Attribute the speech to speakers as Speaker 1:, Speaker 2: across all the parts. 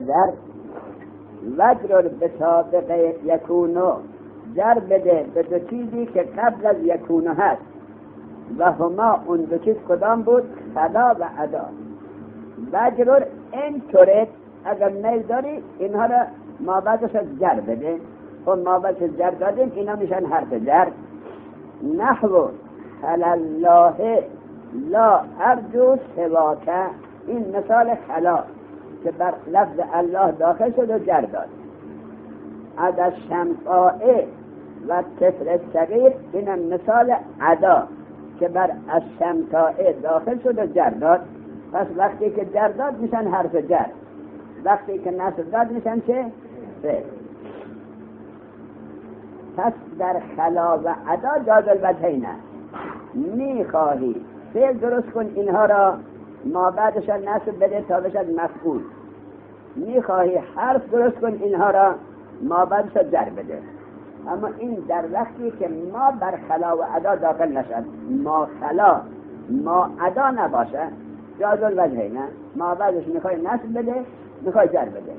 Speaker 1: جر وجرر به سابقه یکونو، جر بده به دو چیزی که قبل از یکونو هست و هما اون دو چیز کدام بود؟ خلا و عدا. وجرر این طوره اگر میل داری اینها را ما بعدش جر بده. خب ما بعدش جر دادیم اینا میشن حرف جر. نحو خلالله لا ارجو سواکه، این مثال خلا که بر لفظ الله داخل شد و جر داد. عدا الشمسائه و طفل صغیر، این مثال عدا که بر الشمسائه داخل شد و جر داد. پس وقتی که جر داد میشن حرف جر، وقتی که نصب داد میشن چه؟ فعل. پس در خلا و عدا جاز الوجهین است. میخواهی فعل درست کن اینها را ما بعدش نصب بده تا بشد مفعول، میخواهی حرف درست کن اینها را ما بعدش جر بده. اما این در وقتی که ما بر خلا و عدا داخل نشد، ما خلا ما عدا نباشه جاز الوجهین. ما بعدش میخوای نصب بده میخوای جر بده.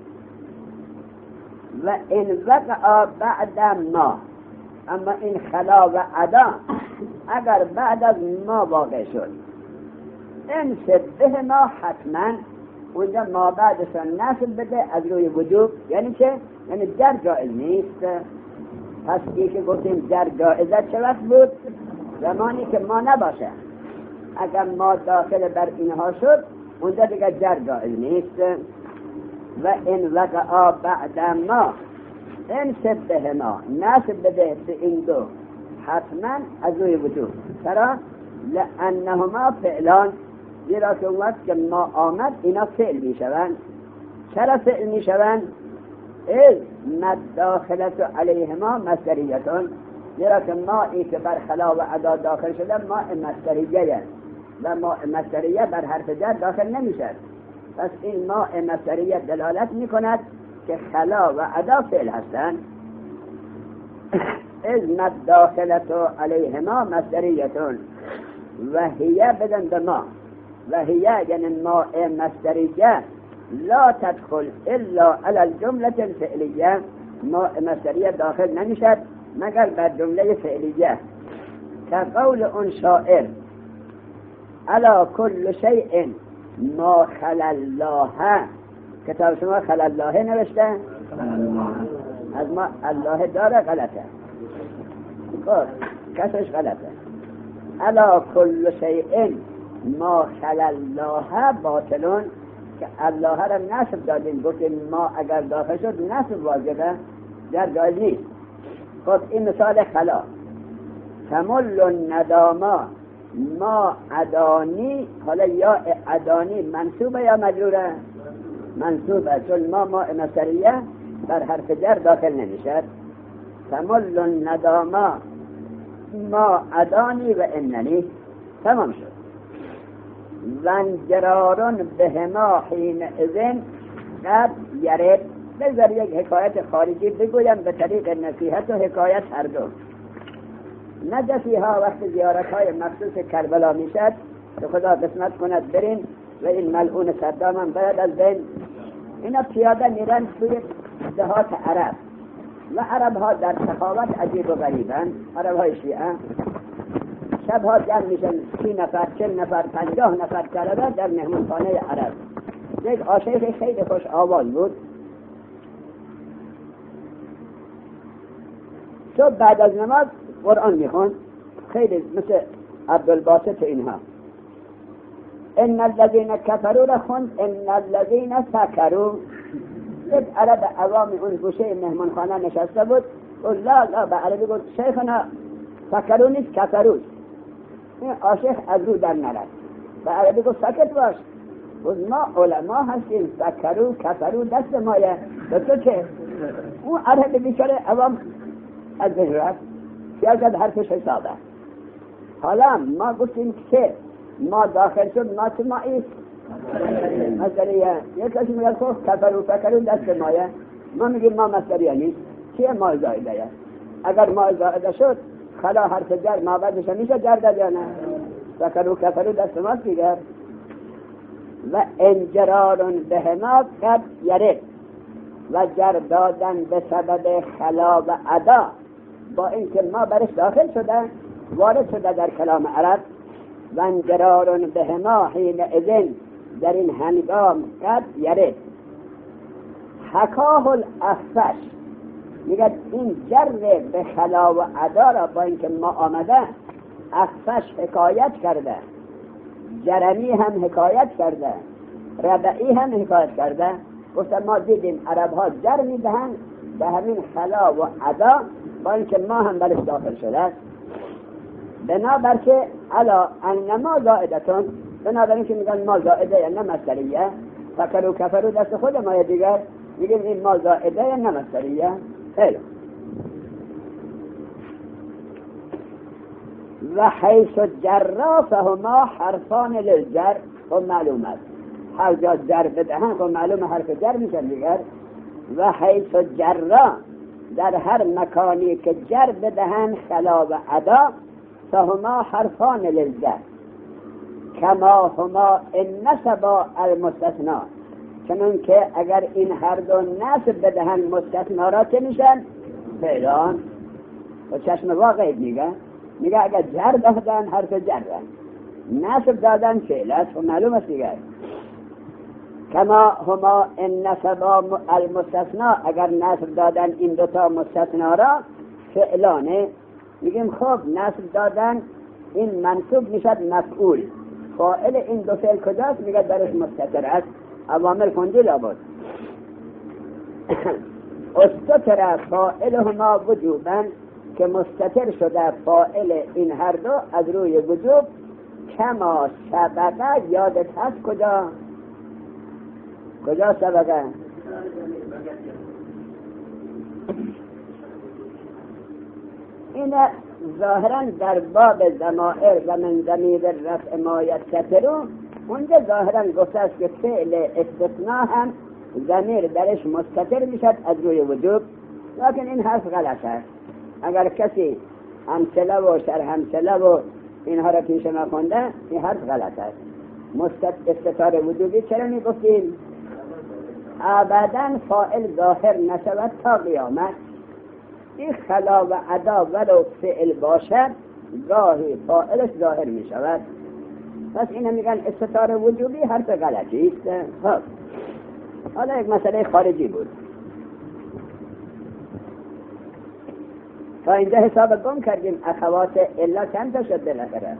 Speaker 1: و این وقع بعد ما، اما این خلا و عدا اگر بعد از ما واقع شد، این شبه ما حتما اونجا ما بعدش نصب بده از روی وجوب. یعنی چه؟ یعنی جر جائز نیست. پس این که گفتیم جر جائزه چه وقت بود؟ زمانی که ما نباشه. اگر ما داخل بر اینها شد اونجا دیگه جر جائز نیست. و این وقع بعد ما، این شبه ما نصب بده به این دو حتما از روی وجود. چرا؟ لانهما فعلان، زیرا که وقت که ما آمد اینا فعل می شوند. چرا فعل می شوند؟ از مداخلت علیهما مصدریتون، زیرا که ما ای که بر خلا و عدا داخل شده ما مصدریه و ما مصدریه بر حرف جر داخل نمیشه. پس این ما مصدریه دلالت می کند که خلا و عدا فعل هستند. از مداخلت علیهما مصدریتون و هیه بدن به ما، و هیه یعنی ما مصدریه لا تدخل الا على الجمله الفعلیه، ما مصدریه داخل نمیشد مگر بر جمله فعلیه. که قول اون شاعر علا کل شیء ما خلا الله، کتاب شما خلا الله نوشته؟ از ما الله داره غلطه، کسش غلطه. علا کل شیء ما خلا الله باطلون، که الله را نصب دادیم گفتیم ما اگر داخل شد نصب واجبه در جایز نیست. خب این مثال خلا. تمل النداما ما عدانی، حالا یا عدانی منصوبه یا مجروره؟ منصوبه، چون ما مصدریه بر حرف جر داخل نمیشد. تمل النداما ما عدانی و اننی، تمام شد. وانجرارون بهما حین اذن قد یرد. بذار یک حکایت خارجی بگویم به طریق نصیحت و حکایت هر دو. نجفی ها وقت زیارت های مخصوص کربلا میشد که خدا قسمت کند برین و این ملعون صدام هم باید از بین. اینا پیاده میرن توی دهات عرب و عرب ها در سخاوت عجیب و غریبن. عرب های شیعه شبها جمع میشن 30 نفر 40 نفر 50 نفر طلبه در مهمانخانه عرب. یک عاشق خیلی خوش آواز بود. صبح بعد از نماز قرآن میخوند، خیلی مثل عبدالباسط اینها. ان الذين كفروا را خوند ان الذين سكروا. یک عرب عوام اون گوشه مهمانخانه نشسته بود و لا به عربی گفت شیخنا سکرو نیست کفروست. این عاشق از رو در نرد. به عربی گفت سکت باش، گفت ما علما هستیم، سکرو کفرو دست مایه، به تو چه؟ اون عرب بیچاره عوام از بین رفت، سیاست حرفش حسابه. حالا ما گفتیم که ما داخل شد ما تو ماییست مصدریه. یک کسی میگه خب کفرو فکرو دست مایه، ما میگیم ما مصدریه نیست، چیه ما زایده؟ اگر ما زایده شد خلا حرف جر ما بعدش میشه جر داد یا نه؟ فکرو کفرو دست ماست دیگر. و انجرارون به ما قد یرد. و گر دادن به سبب خلا و ادا، با اینکه ما برش داخل شده وارد شده در کلام عرب. و انجرار به ما حین اذن، در این هنگام قد یرد. حکاه الافش، میگه این جر به خلا و ادا را با اینکه ما آمده افش حکایت کرده، جرمی هم حکایت کرده، ربعی هم حکایت کرده. گفتم ما دیدیم عرب ها جر میدهن به همین خلا و ادا با اینکه ما هم برش داخل شده. بنابر که علا انما زائدتون، بنابر اینکه میگن ما زائده یا نه مصدریه، فکرو کفرو دست خود ما دیگر میگیم این ما زائده یا نه مصدریه. خیلی و حیث جرا فهما حرفان للجر، خب معلوم است هر جا جر بدهن خب معلوم حرف جر میشن دیگر. و حیث جرا، در هر مکانی که جر بدهن خلا و ادا، فهما حرفان للجر کما هما النسبا المستثنا، چنون که اگر این هر دو نسب بدهن مستثنا را چه میشن؟ فعلان. و چشم واقعی میگه اگر جر دادن حرف جرن، نسب دادن فعل است و معلوم است دیگر. کما هما النسبا المستثنا، اگر نسب دادن این دوتا مستثنا را فعلانه، میگیم خب نسب دادن این منصوب میشد مفعول، فاعل این دو فعل کجاست؟ میگه درش مستتر است، عوامل کنجی لابد. استتر فاعلهما وجوبا، که مستتر شده فاعل این هر دو از روی وجوب. کما سبقه، یادت هست کجا سبقه؟ این ظاهرا در باب ضمائر و من ضمیر رفع ما یستترو، اونجا ظاهرا گفته است که فعل استثناء هم ضمیر درش مستتر میشد از روی وجوب، لیکن این حرف غلط است. اگر کسی همسله و شرح همسله و اینها را پیش ما خونده، این حرف غلط است. استتار وجوبی چرا میگفتیم؟ ابدا فاعل ظاهر نشود تا قیامت. این خلا و ادا ولو فعل باشد گاهی فاعلش ظاهر می شود. پس اینه میگن استتار وجوبی حرف غلطی است. خب حالا یک مسئله خارجی بود، تا اینجا حساب گم کردیم. اخوات الا چند تا شد بالاخره؟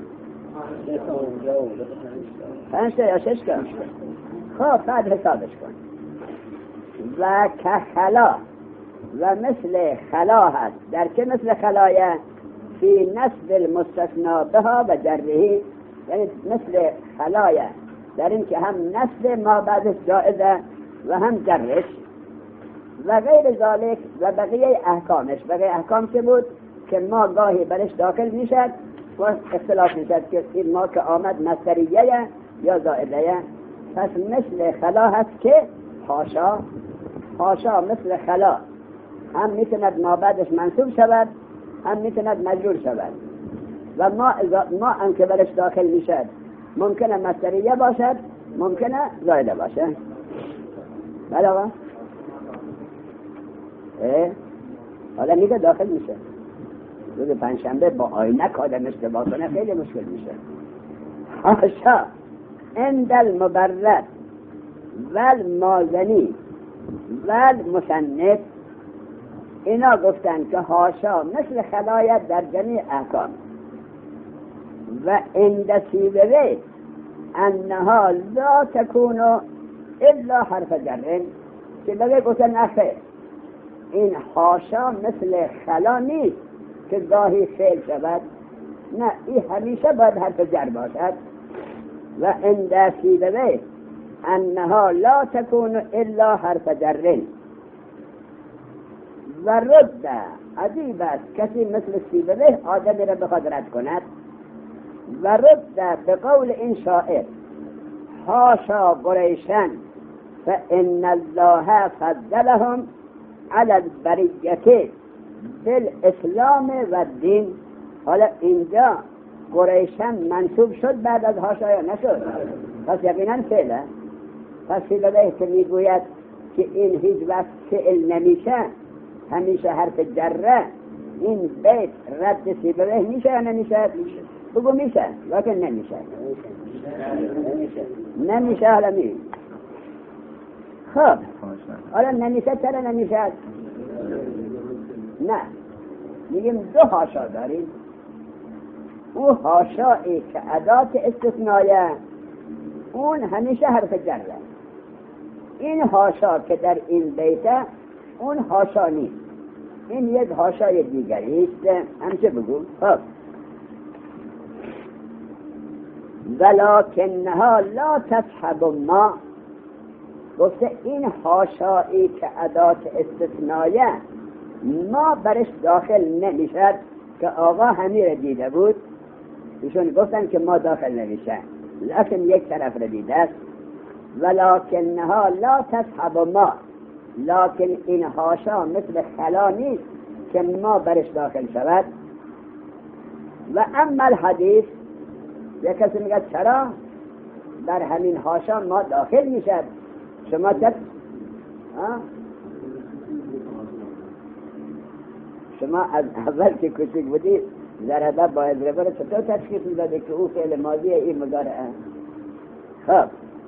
Speaker 1: 5 تا یا 6 تا؟ خب بعد حسابش کن. و که خلا، و مثل خلا هست. در که مثل خلایه؟ فی نسب المستثنا بها و جرهی، یعنی مثل خلایه در این که هم نسب ما بعدش جائزه و هم جرش و غیر ذالک. و بقیه احکامش، بقیه احکام چه بود؟ که ما گاهی برش داخل میشد و اختلاف میشد که این ما که آمد مصدریه یا زائده. پس مثل خلا هست که حاشا مثل خلا هم میتوند ما بعدش منصوب شود، هم میتوند مجرور شود. و ما هم که برش داخل میشد ممکنه مصدریه باشد، ممکنه زائده باشد. بله آقا؟ حالا میگه داخل میشه. روز پنجشنبه با آینک آدم اشتباه کنه خیلی مشکل میشه. حاشا عند المبرد والمازنی والمصنف، اینا گفتن که حاشا مثل خلایت در جمیع احکام. و عند سیبوی انها لا تکون الا حرف جر، سیبوی گفتن نخیر، این حاشا مثل خلا نیست که گاهی فعل شود، نه این همیشه باید حرف جر باشد. و عند سیبوی انها لا تکون الا حرف جر. و رد، عجیب است کسی مثل سیبوی آدمی را بخواد رد کند. و رد به قول این شاعر حاشا قریشن فان الله فضلهم علی البریة بالاسلام و الدین. حالا اینجا قریشن منصوب شد بعد از حاشا یا نشد؟ پس یقینا فعله. پس سیبوی که میگوید که این هیچ وقت فعل نمیشه، همیشه حرف جره، این بیت رد سیبره میشه یا نمیشه؟ بگو میشه، لیکن نمیشه. نمیشه. حالا می خب حالا نمیشه. چرا نمیشه؟ نه، میگیم دو حاشا داریم. او حاشایی که ادات استثنایه اون همیشه حرف جره. این حاشا که در این بیته اون حاشا نیست، این یک حاشای دیگری است. همچه بگو. خب ولکنها لا تصحب ما، گفته این حاشایی که ادات استثنایه ما برش داخل نمیشد، که آقا همین دیده بود، ایشون گفتن که ما داخل نمیشه، لیکن یک طرف را دیده است. ولکنها لا تصحب ما، لیکن این حاشا مثل خلا نیست که ما برش داخل شود. و اما الحدیث، یک کسی میگه چرا در همین حاشا ما داخل میشد؟ شما شما از اول که کوچک بودی ضربه باید ربره چطور تشخیص میدادی که او فعل ماضی این مضارعه؟ خب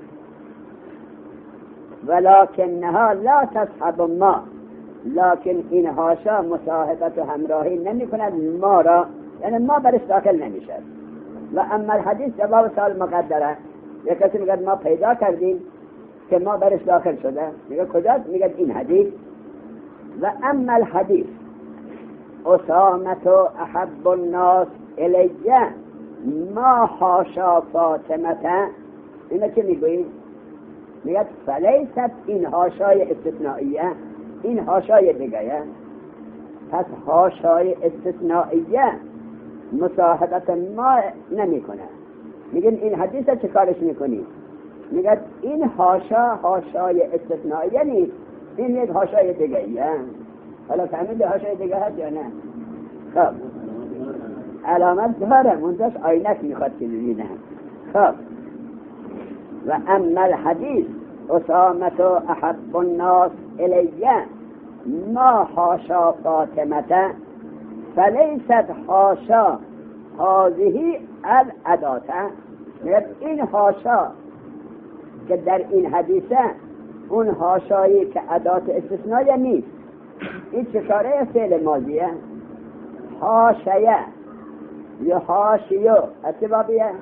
Speaker 1: ولکنها لا تصحب ما، لکن این حاشا مصاحبت و همراهی نمی کند ما را، یعنی ما برش داخل نمیشد. و اما الحدیث جواب سال مقدره. یک کسی میگه ما پیدا کردیم که ما برش داخل شده، میگه کجاست؟ میگه این حدیث. و اما الحدیث اسامت احب الناس الیه ما حاشا فاطمه، اینه که میگویید؟ میگه فلیست این حاشای استثنائیه، این حاشای دیگه. پس حاشای استثنائیه مصاحبت ما نمی کنه. میگن این حدیث چه کارش میکنی؟ میگه این حاشا حاشای استثنائیه نیست، این یک حاشای دیگه. حالا فهمید حاشای دیگه هست یا نه؟ خب علامت داره، منتش آینک میخواد که ببینه. خب و اما الحدیث اسامت احب الناس الیه ما حاشا فاطمه فلیست حاشا هذه الاداته. این حاشا که در این حدیثه اون حاشایی که ادات استثنایی نیست، این چکاره فعل ماضیه. حاشیه یا حاشیو اتبابیه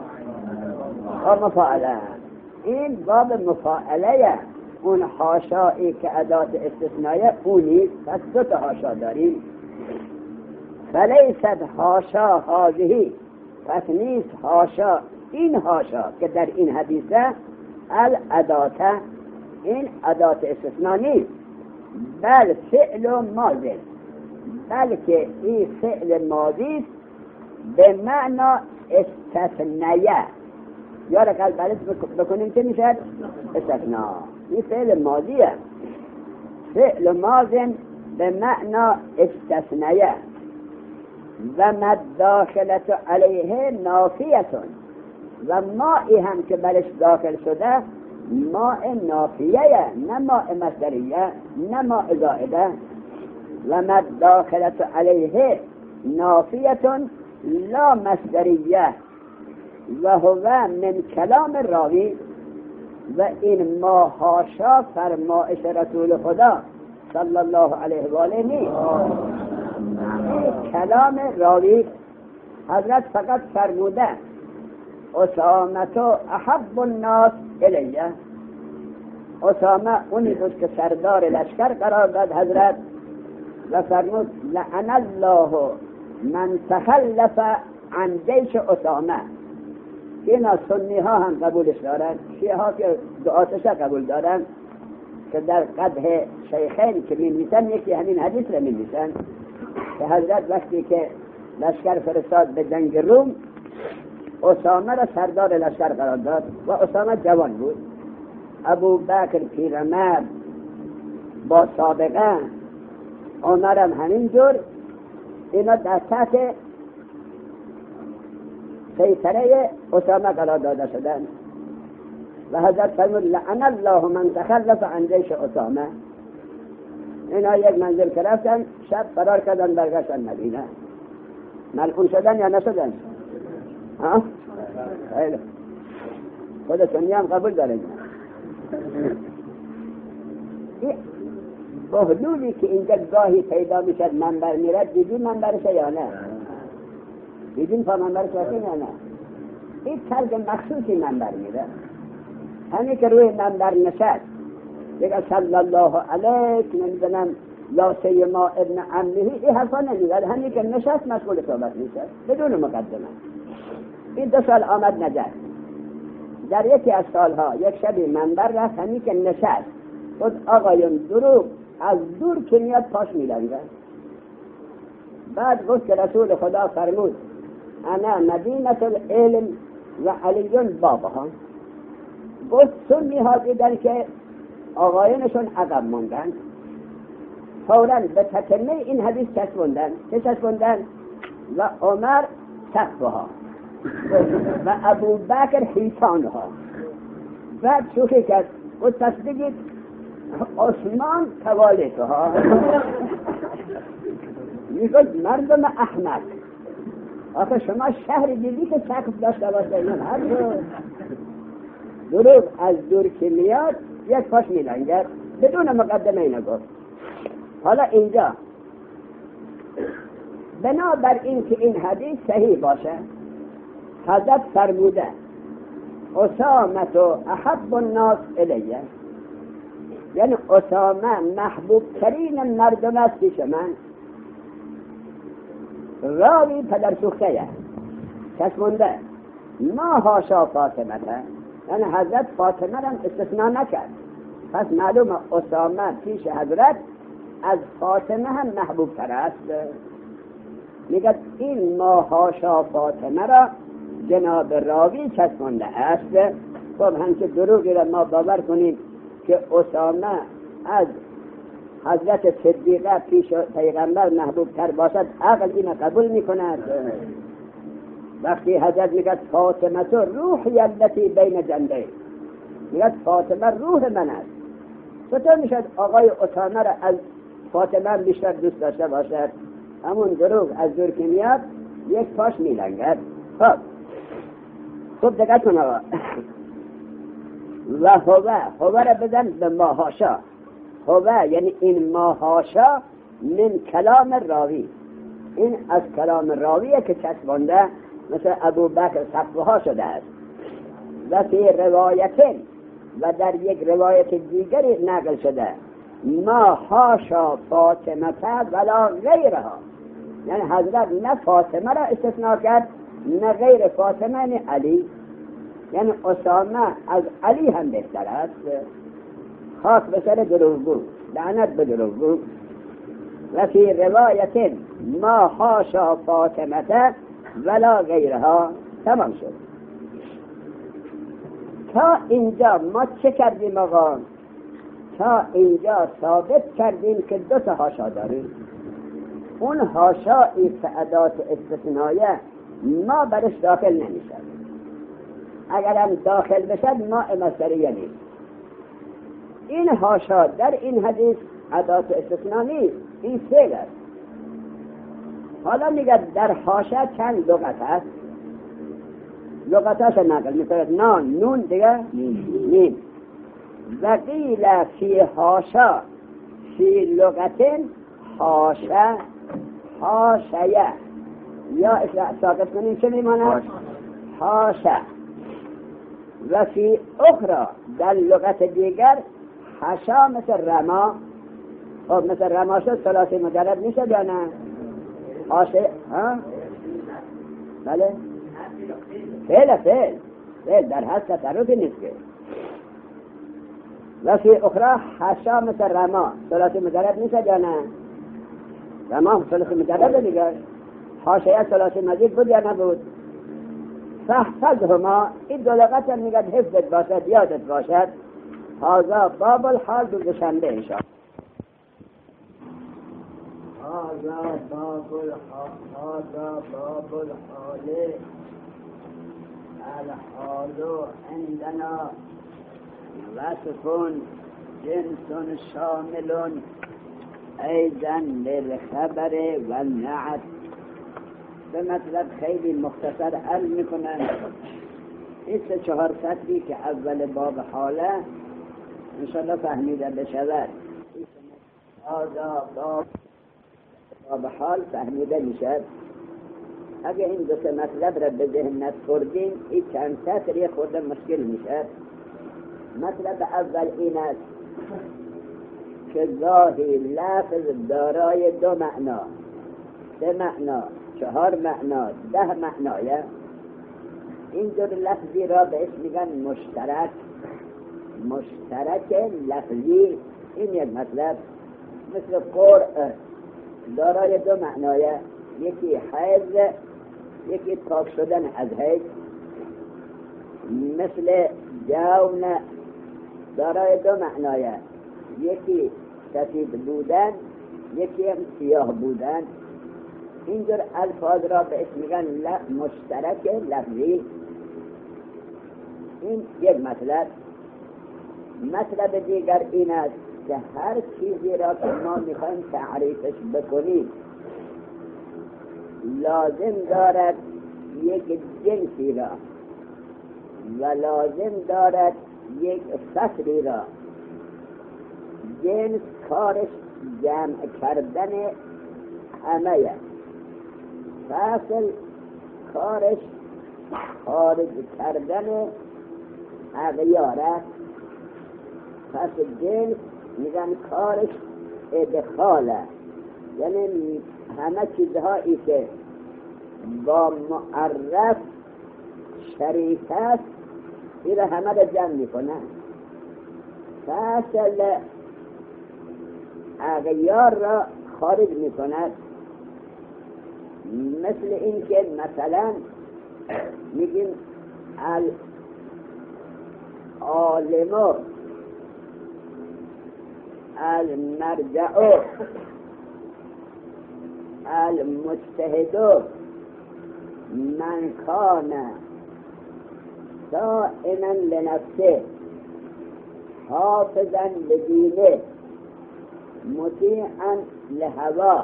Speaker 1: و مفاعله، این باب مفاعله. اون حاشایی که ادات استثنایه اون نیست، پس دو تا حاشا داریم. فلیست حاشا هذه، پس نیست حاشا این حاشا که در این حدیثه الاداته، این ادات استثناء نیست، بل فعل ماضی، بلکه این فعل ماضی به معنا استثنیه. یا رقل بلد بکنیم چه میشه؟ استثناء. این فعل ماضیه، فعل ماضی به معنا استثنیه. و مداخلت علیه نافیتون، و مائی هم که برش داخل شده ماء نافیه، نه ماء مصدریه، نه ماء زائده. و مداخلت علیه نافیتون لا مصدریه و هو من کلام راوی. و این ما حاشا فرمایش رسول خدا صلی الله علیه و آله نیست، این کلام راوی. حضرت فقط فرموده اسامت احب الناس الیه. اسامه اونی بود که سردار لشکر قرار داد حضرت، و فرمود لعن الله من تخلف عن جیش اسامه. اینا سنی ها هم قبولش دارن، شیعه ها که دعاتش قبول دارن، که در قدح شیخین که می نویسن یکی همین حدیث رو می نویسن که حضرت وقتی که لشکر فرستاد به جنگ روم، اسامه را سردار لشکر قرار داد و اسامه جوان بود. ابو بکر پیرمرد با سابقه، عمر هم همینجور، اینا در تحت سیطره اسامه قرار داده شدن. و حضرت فرمود لعن الله من تخلف عن جیش اسامه. اینا یک منزل که رفتن شب فرار کردن برگشتن مدینه. ملعون شدن یا نشدن؟ ها؟ خیلی خود سنی هم قبول دارن. این بهلولی که اینجا گاهی پیدا میشد منبر میرد، دیدین منبرش یا نه؟ دیدین پا منبرش یا نه؟ این طرز مخصوصی منبر میره. همین که روی منبر نشد دیگه صلی الله علیک نمیدونم یا سیما ابن عمه، این حرفا نمیزد. همین که نشست مشغول صحبت میشد بدون مقدمه. این 2 سال آمد نجد. در یکی از سالها یک شبی منبر رفت، همین که نشست خود آقایون دروغ از دور که میاد پاش میلنگه. بعد گفت که رسول خدا فرمود انا مدینه العلم و علیون بابها. گفت سنی ها دیدن که آقایانشون عقب موندن، فوراً به تتمه این حدیث چسبوندن و عمر سقفها و ابو بکر حیطانها. بعد شوخی کرد و تصدیقید عثمان توالتها. میگوید مردم احمق، آخه شما شهر دیدی که سقف داشته باشه؟ این هر دروغ از دور که میاد یک پاش میلنگد بدون مقدمه اینو گفت. حالا اینجا بنابر این که این حدیث صحیح باشه، حضرت فرموده اسامه احب الناس الیه، یعنی اسامه محبوب ترین مردم است پیش من. راوی پدر سوخته چشمونده ما هاشا فاطمه، یعنی حضرت فاطمه را استثناء نکرد. پس معلوم اسامه پیش حضرت از فاطمه هم محبوب تر است. میگه این ما هاشا فاطمه را جناب راوی چسبانده است. خب همچه دروغی را ما باور کنیم که اسامه از حضرت صدیقه پیش پیغمبر محبوب تر باشد، عقل این قبول میکند؟ وقتی حضرت میگه فاطمه تو روحی التي بین جنبی، میگه فاطمه روح من است، چطور میشد آقای اسامه را از فاطمه بیشتر دوست داشته باشد؟ همون دروغ از دور که میاد یک پاش میلنگد. خب دقت کن آقا. و هوه را بزن به ماهاشا. هوه یعنی این ماهاشا من کلام راوی، این از کلام راویه که چسبانده مثل ابو بکر صفوها شده است. و فی روایتین، و در یک روایت دیگری نقل شده ما هاشا فاطمه ولا غیرها، یعنی حضرت نه فاطمه را استثناء کرد نه غیر فاطمه، یعنی علی، یعنی اسامه از علی هم بهتر است. خاص به سر دروغگو، لعنت به دروغگو. و فی روایت ما حاشا فاطمه ولا غیرها. تمام شد. تا اینجا ما چه کردیم آقا؟ تا اینجا ثابت کردیم که 2 تا حاشا داریم. اون حاشایی فعدات استثنائیه ما برش داخل نمیشد. اگر هم داخل بشد ما مصدریه نیست. این حاشا در این حدیث ادات استثناء نیست، این فعل است. حالا میگه در حاشا چند لغت هست، لغتاش نقل میکنه نان نون دیگه میم. و قیل فی حاشا فی لغتن حاشا حاشیه، یا ساقط کنیم چه میماند؟ حاشا. و فی اخرى در لغت دیگر حشا مثل رما. خب مثل رما شد ثلاثی مجرد میشه یا نه؟ حاشیه ها؟ بله فعل در هست تصرفی نیست که. و فی اخرى حشا مثل رما ثلاثی مجرد میشه یا نه؟ رما ثلاثی مجرد دیگر. حاشیه ثلاثی مزید بود یا نبود؟ فحفظهما، این 2 لغت هم میگه حفظت باشد یادت باشد. هذا باب الحال دوشنبه انشاءالله. هذا باب الحال. الحال عندنا وصف جنس شامل ایضا للخبر و نعت. به مطلب خیلی مختصر عرض میکنن. این 4 سطری که اول باب حاله انشاءالله فهمیده بشود. باب حال فهمیده میشد. اگه این 2 مطلب را به ذهن نسپردیم این چند سطری خود مشکل میشد. مطلب اول این است که گاهی لفظ دارای 2 معنا، 3 معنا، 4 معنا، 10 معنایه. این دو لفظی را بهش میگن مشترک لفظی. این یک مطلب. مثل قرء دارای 2 معنایه، یکی حیض، یکی پاک شدن از حیض. مثل جون دارای 2 معنایه، یکی سفید بودن، یکی هم سیاه بودن. اینجور الفاظ را بهش میگن مشترک لفظی. این یک مطلب. مطلب دیگر این است که هر چیزی را که ما میخوایم تعریفش بکنیم لازم دارد یک جنسی را و لازم دارد یک فصلی را. جنس کارش جمع کردن همه، فصل کارش خارج کردن اغیاره. پس جنس میگن کارش ادخاله، یعنی همه چیزهایی که با معرف شریک است این همه را جمع میکنن. فصل اغیار را خارج میکند. مثل این که مثلا میگیم العالم، المرجع، المجتهد، من کان صائما لنفسه حافظا لدینه مطیعا لهواه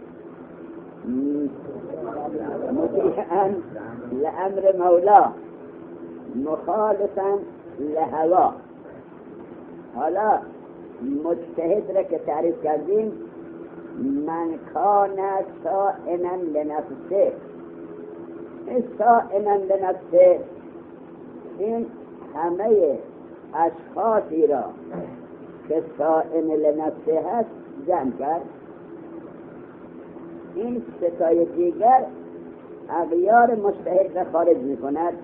Speaker 1: مطیعا لامر مولاه مخالفا لهواه. حالا مجتهد را که تعریف کردیم، من کان صائما لنفسه. این صائما لنفسه این همه اشخاصی را که صائم لنفسه هست جمع کرد. این ستای دیگر اغیار مجتهد را خارج می کند.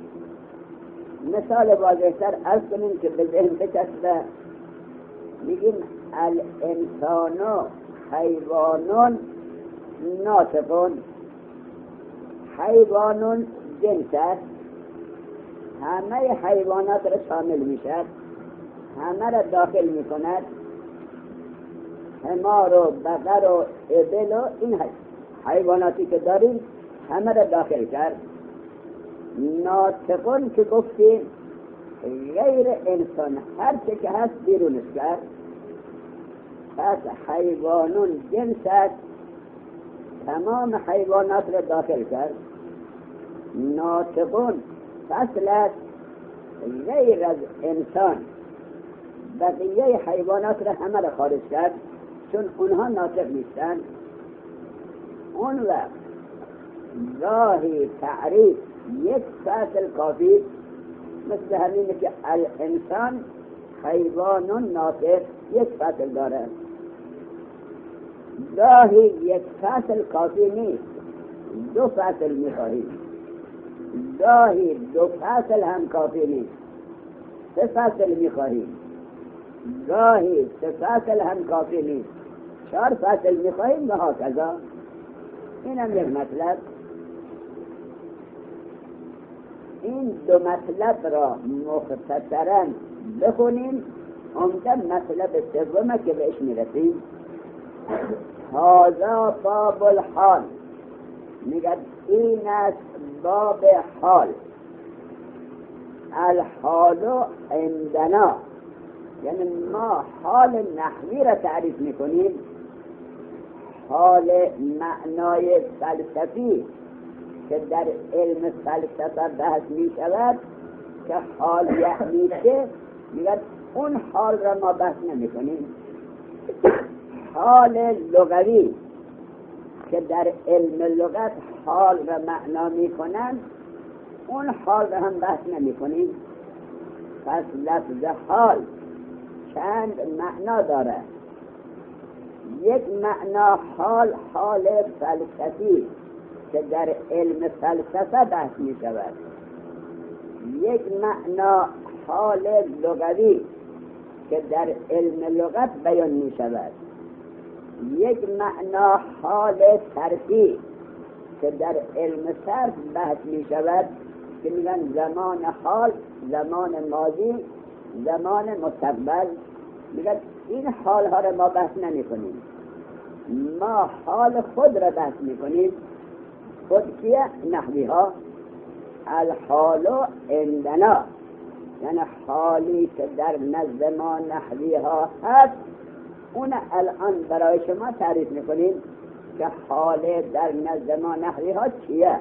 Speaker 1: مثال واضح‌تر عرض کنیم که به ذهن بچسبه. میگیم الانسان حیوان ناطق. حیوان جنس است، همه حیوانات را شامل میشد، همه را داخل میکند. حمار و بقر و ابل و این حیواناتی که داریم همه را داخل کرد. ناطقون که گفتیم غیر انسان هر چه که هست بیرونش کرد. پس حیوانون جنس است، تمام حیوانات را داخل کرد. ناطقون فصل است، غیر از انسان بقیه حیوانات را همه را خارج کرد، چون اونها ناطق نیستن. اون وقت راهی تعریف یک فصل کافی، مثل همینه که الانسان حیوان ناطق یک فصل داره. گاهی یک فصل کافی نیست، 2 فصل میخواهیم. گاهی 2 فصل هم کافی نیست، 3 فصل میخواهیم. گاهی 3 فصل هم کافی نیست، 4 فصل میخواهیم و هکذا. این هم یک مطلب. این 2 مطلب را مختصراً بخونیم. عمده مطلب سومه که بهش میرسیم. هذا باب الحال. میگه این است باب حال. الحال عندنا، یعنی ما حال نحوی را تعریف میکنیم، حال معنای فلسفی که در علم فلسفه بحث می شود که حال یعنی چه، میگن اون حال را ما بحث نمی کنیم. حال لغوی که در علم لغت حال را معنا می کنند، اون حال را هم بحث نمی کنیم. پس لفظ حال چند معنا داره. یک معنا حال فلسفی که در علم فلسفه بحث می شود. یک معنا حال لغوی که در علم لغت بیان می شود. یک معنا حال صرفی که در علم صرف بحث می شود که میگن زمان حال، زمان ماضی، زمان مستقبل. میگن این حال ها را ما بحث نمی کنیم، ما حال خود را بحث می کنیم. خود کیه؟ نحوی ها. الحال عندنا، یعنی حالی که در نزد ما نحوی ها هست، اون الان برای شما تعریف می کنیم که حال در نزد ما نحوی ها چیه.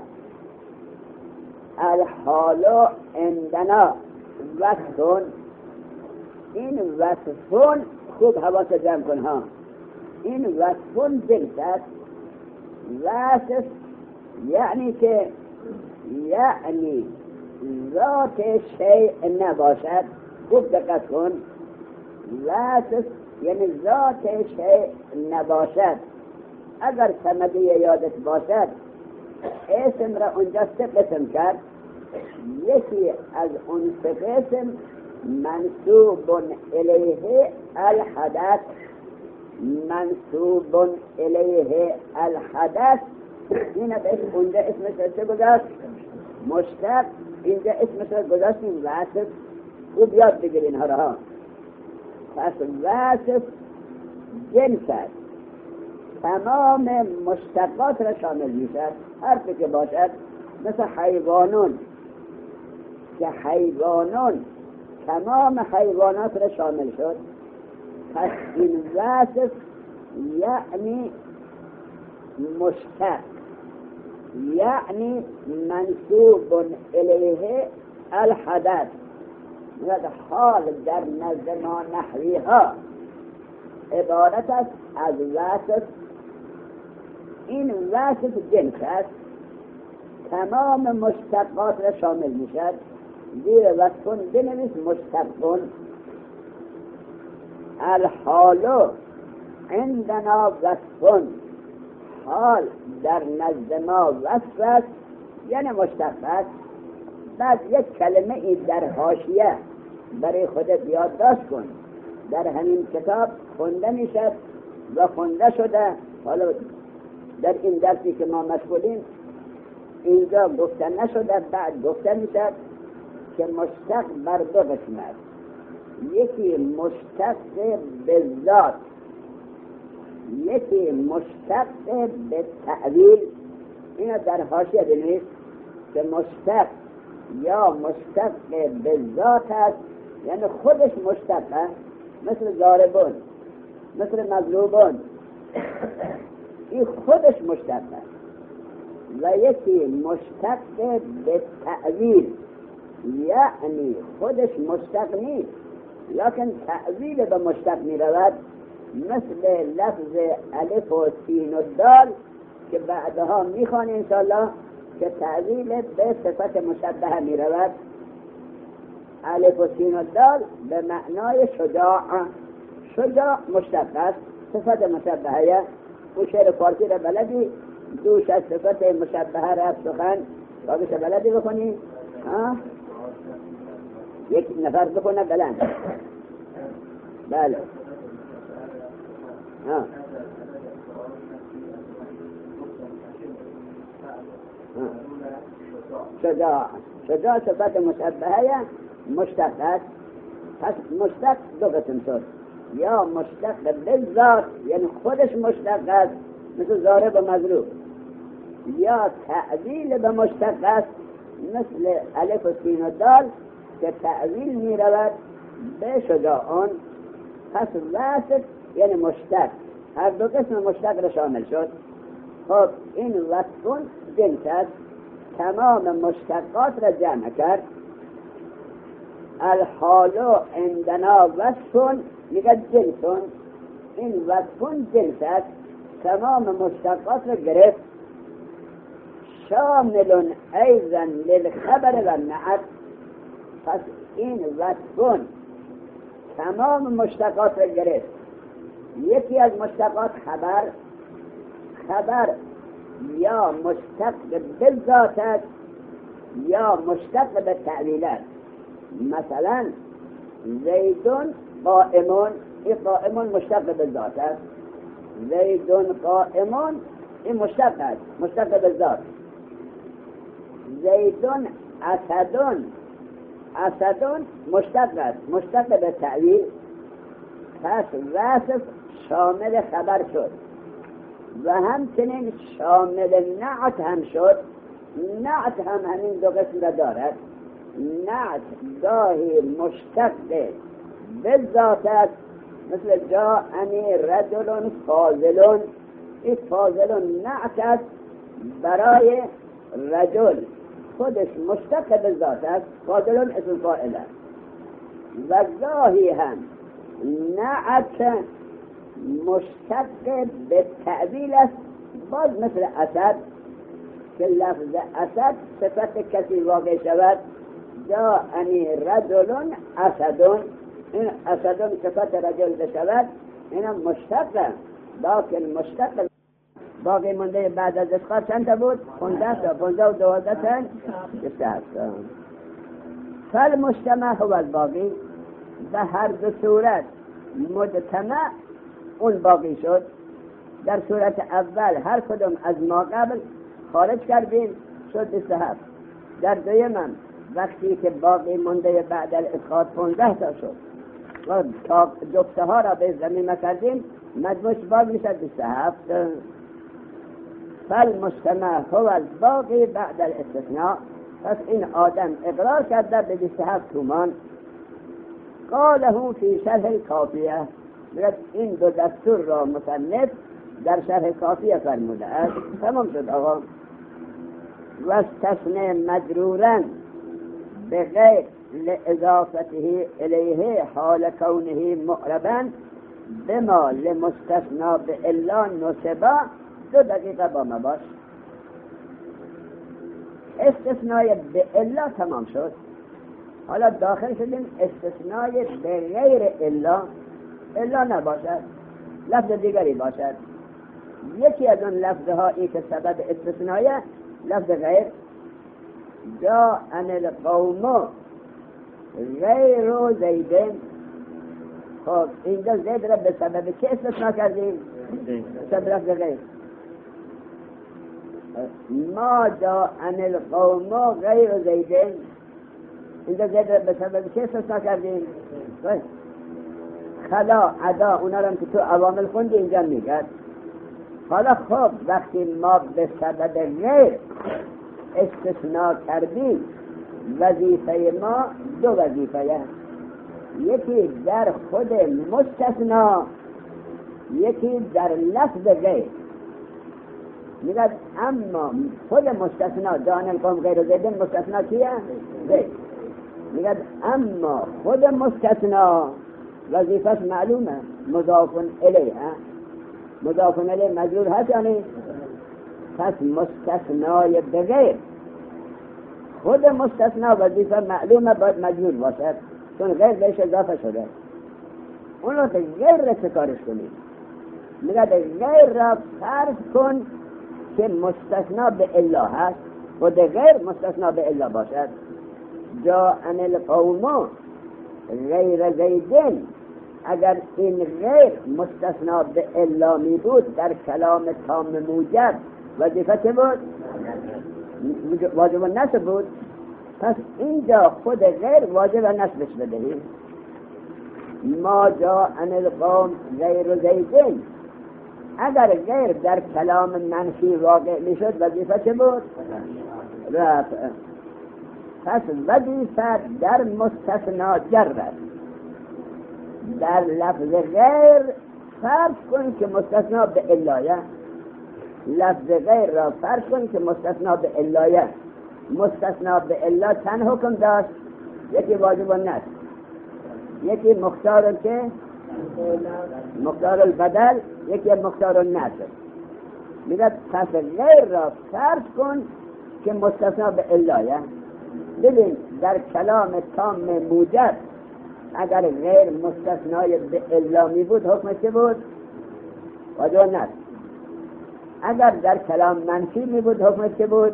Speaker 1: الحال عندنا وصفون، این وصفون خوب حواس جمع کن ها، این وصفون جنس است. وصف یعنی که یعنی ذات شیء نباشد. خوب دقت کن، وصف یعنی ذات شیء نباشد. اگر سمدی یادت باشد اسم را اونجا سه قسم کرد. یکی از اون سه قسم منسوب الیه الحدث، منسوب الیه الحدث، این اونجا اسمش چه گذاشت؟ مشتق. اینجا اسمش رو گذاشتیم وصف. خوب یاد بگیر اینها را. پس وصف جنس است، تمام مشتقات را شامل میشد. حرفی که باشد، مثل حیوانون که حیوانون تمام حیوانات را شامل شد. پس این وصف یعنی مشتق، یعنی منسوب الیه الحدث. حال در نزد ما نحوی ها عبارت است از وصف. این وصف جنس است، تمام مشتقات را شامل می شد. زیر وصفون بنویس مشتقون. الحال عندنا وصفون، حال در نزد ما وصف است یعنی مشتق است. بعد یک کلمه ای در حاشیه برای خودت یادداشت کن، در همین کتاب خونده میشد و خونده شده. حالا در این درسی که ما مشغولیم اینجا گفته نشده، بعد گفته میشد که مشتق بر دو قسم است. یکی مشتق به ذات، یکی مشتق به تعویل. اینا در حاشیه بنویس که مشتق یا مشتق به ذات است، یعنی خودش مشتق است، مثل ضاربون، مثل مضروبون، این خودش مشتق است. و یکی مشتق به تعویل، یعنی خودش مشتق نیست لکن تعویل به مشتق می رود، مثل لفظ الف و سین و دال که بعدها می خوانیم انشاءالله که تعویل به صفت مشبه می رود. الف و سین و دال به معنای شجاع، شجاع مشتق است، صفت مشبهه. او شعر فارسی را بلدی؟ دوش از صفت مشبهه را سخن باقیش بلدی بخونی؟ یک نفر بخونه بلند. بله شجاع صفت مشبهه مشتق است. پس مشتق دو قسم شد، یا مشتق بالذات یعنی خودش مشتق است مثل ضارب و مضروب، یا تعدیل به مشتق است مثل الف و سین و دال که تعویل می رود به شجاعان. پس وصف یعنی مشتق، هر دو قسم مشتق را شامل شد. خب این وصفون جنس است، تمام مشتقات را جمع کرد. الحالو عندنا وصفون میگه جنسون، این وصفون جنس است، تمام مشتقات را گرفت. شامل ایضا للخبر و نعت. پس این وصفون تمام مشتقات را گرفت. یکی از مشتقات خبر یا مشتق به ذات است یا مشتق به تعویل است. مثلا زیدون قائمون، این قائمون مشتق به ذات است. زیدون قائمون این مشتق است، مشتق به ذات. زیدون اسدون مشتق است، مشتق به تعویل. پس وصف شامل خبر شد و همچنین شامل نعت هم شد. نعت هم همین دو قسم را دارد. نعت گاهی مشتق به ذات است، مثل جاءنی رجل فاضل. این فاضل نعت است برای رجل، خودش مشتق به ذات است. فاضل اسم فاعل است. و گاهی هم نعت مشتق به تعویل است، باز مثل اسد که لفظ اسد صفت کسی واقع شود. جاءنی رجل اسدون، این اسدون صفت رجل بشود، اینم مشتق، لیکن مشتق باقی مونده بعد از اسقاط چند تا بود؟ 15 تا، 15 و 12 تا 27 تا. فالمجتمع هو الباقی. به هر دو صورت مجتمع اون باقی شد. در صورت اول هر کدوم از ما قبل خارج کردیم شد 27. در دویمم وقتی که باقی مونده بعد از اسقاط 15 تا شد و تا جفته ها را به زمین کردیم مجموعش باز میشد 27. فالمجتمع هو الباقی بعد الاستثناء. پس این آدم اقرار کرده به 27 تومان. قاله فی شرح کافیه. این دو دستور را مصنف در شرح کافیه فرموده است. تمام شد آقا. و استثناء مجرورا بغیر لاضافته الیه حال کونه معربا بما لمستثنا بالا نصبا. 2 دقیقه با ما باش. استثنای به الا تمام شد. حالا داخل شدیم استثنای به غیر الا نباشد، لفظ دیگری باشد. یکی از اون لفظهایی که سبب استثنای لفظ غیر. جاء القوم غیر زیدن. خب اینجا زید را به سبب چه استثناء کردیم؟ سبب لفظ غیر. ما جاء القوم غیر زیدن، اینجا زید را به سبب چه استثناء کردیم؟ خلا عدا اونا را که تو عوامل خوندی اینجا میگد. حالا خب وقتی ما به سبب غیر استثناء کردیم، وظیفه ما 2 وظیفه، یکی در خود مستثنا، یکی در لفظ غیر. میگه اما خود مستثنا جان القوم غیر زیدن مستثنا کیه؟ غیر. میگه اما خود مستثنا وظیفش معلومه، مضاف الیه. مضاف الیه مجرور هست یعنی. پس مستثنای بغیر خود مستثنا وظیفه معلومه باید مجرور باشد، چون غیر بهش اضافه شده. اون رو به غیر چه کارش کنید؟ میگه غیر را فرض کن که مستثنا به الا هست، خود غیر مستثنا به الا باشد. جاء القوم غیر زیدن، اگر این غیر مستثنا به الا می بود در کلام تام موجب وظیفه چه بود؟ واجب النصب بود. پس اینجا خود غیر واجب النصبش بدهیم. ما جاء القوم غیر زیدن، اگر غیر در کلام منفی واقع می شد وظیفه چه بود؟ رفع. پس وظیفت در مستثنا جرد. در لفظ غیر فرض کن که مستثنا به علایه، لفظ غیر را فرض کن که مستثنا به علایه. مستثنا به الا چند حکم داشت؟ یکی واجب النصب، یکی مختار که مختار البدل، یکی مختار النصب. میگه پس غیر را فرض کن که مستثنا به علایه. ببین در کلام تام موجب اگر غیر مستثنای به الا می بود حکم چه بود؟ واجب النصب. اگر در کلام منفی می بود حکم چه بود؟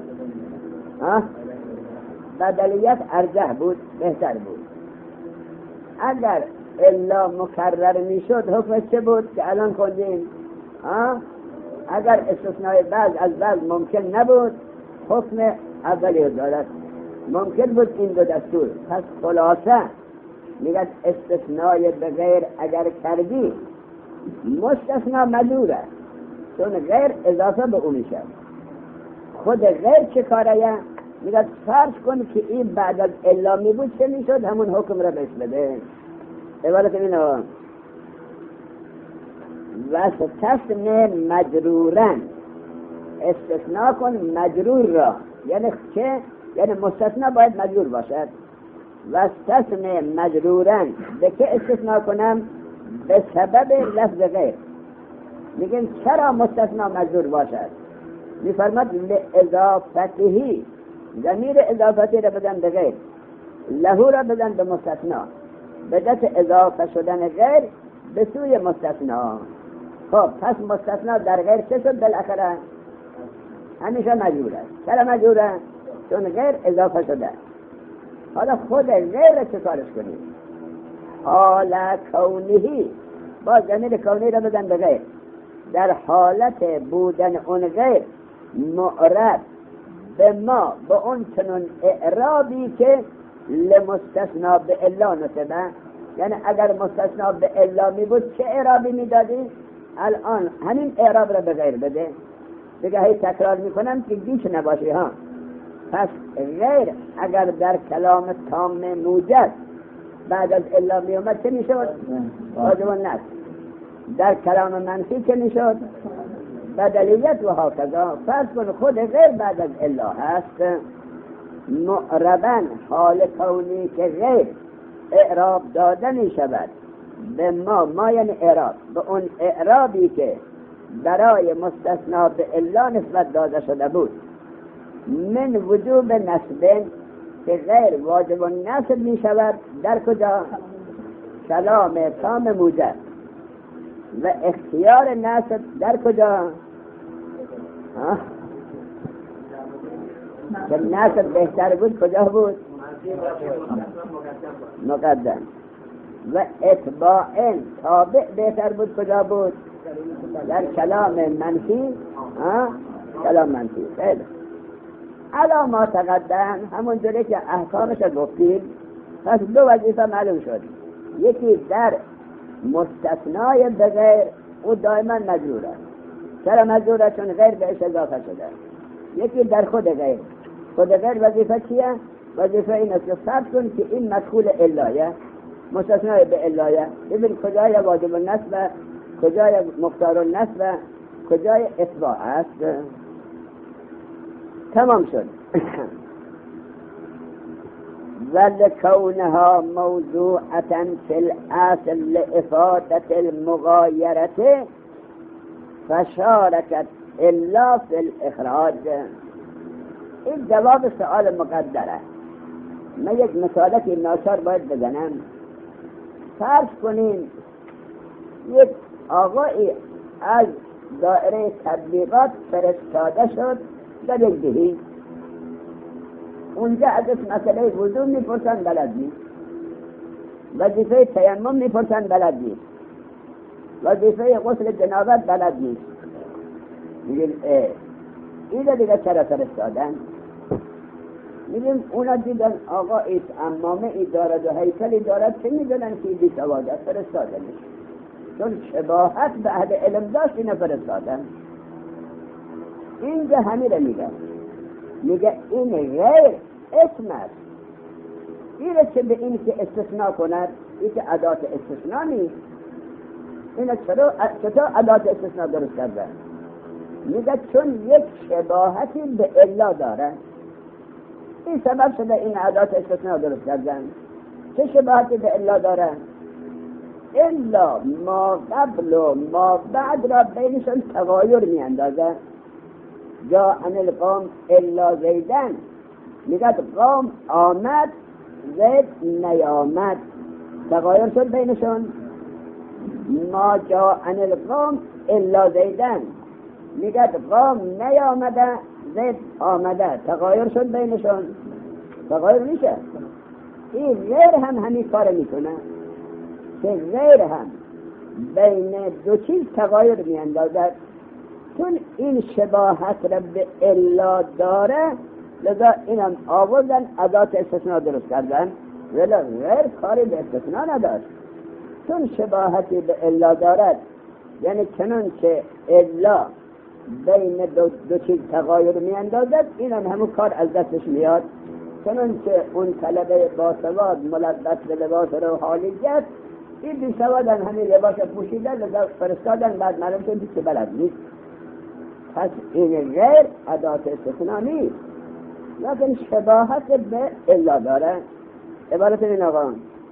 Speaker 1: بدلیت ارجح بود، بهتر بود. اگر الا مکرر می شد حکم چه بود که الان خوندیم؟ اگر استثنای بعض از بعض ممکن نبود حکم اولی دارد. ممکن بود این دو دستور. پس خلاصه میگه استثنای به غیر اگر کردی مستثنا مجروره، چون غیر اضافه به اون میشه. خود غیر چه کاره؟ میگه فرض کن که این بعد از الا می بود چه میشد؟ همون حکم را بهش بده. عبارت اینه واستثنی مجرورن، استثناء کن مجرور را. یعنی چه؟ یعنی مستثنا باید مجرور باشد. واستثنی مجرورن به که استثناء کنم؟ به سبب لفظ غیر. میگن چرا مستثنا مجرور باشد؟ میفرماد لاضافتهی، ضمیر اضافتی را بدن به غیر، لهو را بدن به مستثنا، بدت اضافه شدن غیر به سوی مستثنا. خب پس مستثنا در غیر چه شد بالاخره؟ همیشه مجرور است. چرا مجروره؟ چون غیر اضافه شده. حالا خود غیر چه کارش کنیم؟ حال کونهی، با ضمیر کونی را بدن به غیر. در حالت بودن اون غیر معرب به ما به اون چنون اعرابی که لمستثنا به الا نسبه. یعنی اگر مستثنا به الا می بود چه اعرابی می دادی؟ الان همین اعراب را به غیر بده. دیگه هی تکرار می کنم که گیش نباشی ها. پس غیر اگر در کلام تام موجب بعد از الا می اومد چه می شد؟ واجب النصب. در کلام منفی چه می شد؟ بدلیت و هاکذا. فرض کن خود غیر بعد از الا هست. معربن حال کونی که غیر اعراب داده می شود به ما یعنی اعراب به اون اعرابی که برای مستثنا به الا نسبت داده شده بود. من وجوب نسب که غیر واجب النصب می شود در کجا؟ کلام تام موجب. و اختیار نسب در کجا؟ که نسب بهتر بود کجا بود؟ مقدم. و اتباعن تابع بهتر بود کجا بود؟ در کلام منفی. کلام منفی. خیلی علا ما تقدم همون جوری که احکامش گفتیم. پس دو وظیفه معلوم شد. یکی در مستثنای به غیر او دائما مجروره. چرا مجروره؟ چون غیر بهش اضافه شده. یکی در خود غیر. خود غیر وظیفه چیه؟ وظیفه این است که فرض کن که این مدخول علایه، مستثنای به علایه. ببین کجای واجب النصب، کجای مختار النصب، کجای اتباع است. تمام شد. ولکونها موضوعة فی الاصل لافادة المغایرة فشارکت الا فی الاخراج. این جواب سؤال مقدره. من یک مثالکی ناچار باید بزنم. فرض کنیم یک آقایی از دایره تبلیغات فرستاده شد در یک دهی. اونجا ازش مسئله وضو میپرسن بلد نیست، وظیفه تیمم میپرسن بلد نیست، وظیفه غسل جنابت بلد نیست. میگیم اینو دیگه چرا فرستادن؟ میگیم اونا دیدن آقا ایت امامه ای دارد و هیکلی دارد، چه میدونن که بی سواد است، فرستادنش. چون شباهت به اهل علم داشت اینو فرستادن. اینجا همین رو میگه این غیر اسم است. اینه که به این که استثناء کند، این که ادات استثناء نیست. اینه چطور ادات استثناء درست کرده؟ میگه چون یک شباهتی به الا داره، این سبب شده این ادات استثناء درست کردن. چه شباهتی به الا داره؟ الا ما قبل و ما بعد را بینشون تغایر می اندازه. جا ان القوم الا زیدن، میگه قوم آمد زید نیامد، تغایر شد بینشون. ما جا ان القوم الا زیدن، میگه قوم نیامده زید آمده، تغایر شد بینشون. تغایر میشه. این غیر هم همین کار میکنه که غیر هم بین دو چیز تغایر میاندازد. چون این شباهت را به الا داره، لذا اینم آوردن ادات استثناء درست کردن، ولی غیر کاری به استثناء نداشت. چون شباهتی به الا دارد، یعنی چنان که الا بین دو چیز تغایر میاندازد، اینم همون کار از دستش میاد. چنان که اون طلبه باسواد ملبس به لباس روحانیت، این بی سوادن همین لباس پوشیدن، لذا فرستادن، بعد معلوم شد که بلد نیست. پس این غیر ادات استثناء نیست، لیکن شباهت به الا داره. عبارت این آقا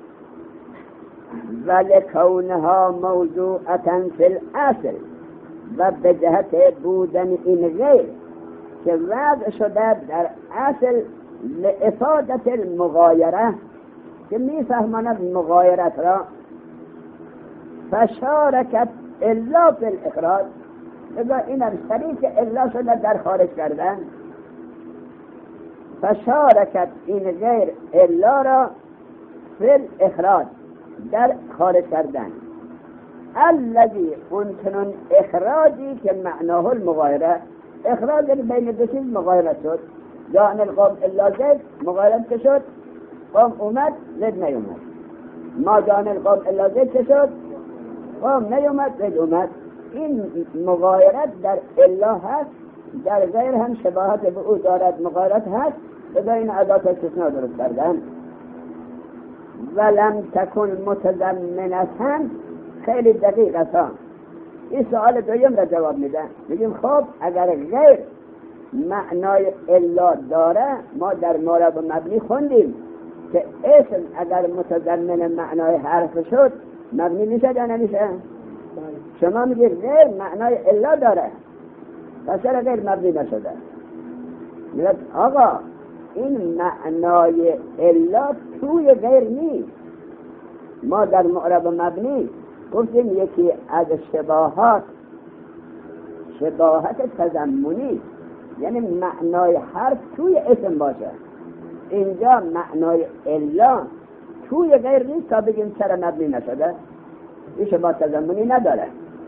Speaker 1: ولکونها موضوعتا فی الاصل، و به جهت بودن این غیر که وضع شده در اصل لافادت المغایره، که میفهماند مغایرت را، فشارکت الا فی الاخراج، لذا اینم شریک الا شده در خارج کردن. فشارکت این غیر الا را فی الاخراج، در خارج کردن. الذی اونچنان اخراجی که معناه المغایره، اخراج بین دو چیز مغایره شد. جان القوم الا زید، مغایرت که شد، قوم اومد زید نیومد. ما جان القوم الا زید که شد، قوم نیومد زید اومد. این مغایرت در الا هست، در غیر هم شباهت به او دارد، مغایرت هست. بذار این ادات استثناء درست کردن. ولم تکن متضمنة، خیلی دقیق است. این سوال دویم را جواب میده. میگیم خب اگر غیر معنای الا داره، ما در مورد مبنی خوندیم که اسم اگر متضمن معنای حرف شد مبنی میشه یا نمیشه؟ شما میگید غیر معنای الا داره، پس چرا غیر مبنی نشده؟ میگه آقا این معنای الا توی غیر نیست. ما در معرب مبنی گفتیم یکی از شباهت تضمنی، یعنی معنای حرف توی اسم باشه. اینجا معنای الا توی غیر نیست تا بگیم چرا مبنی نشده. این شباهت تضمنی نداره.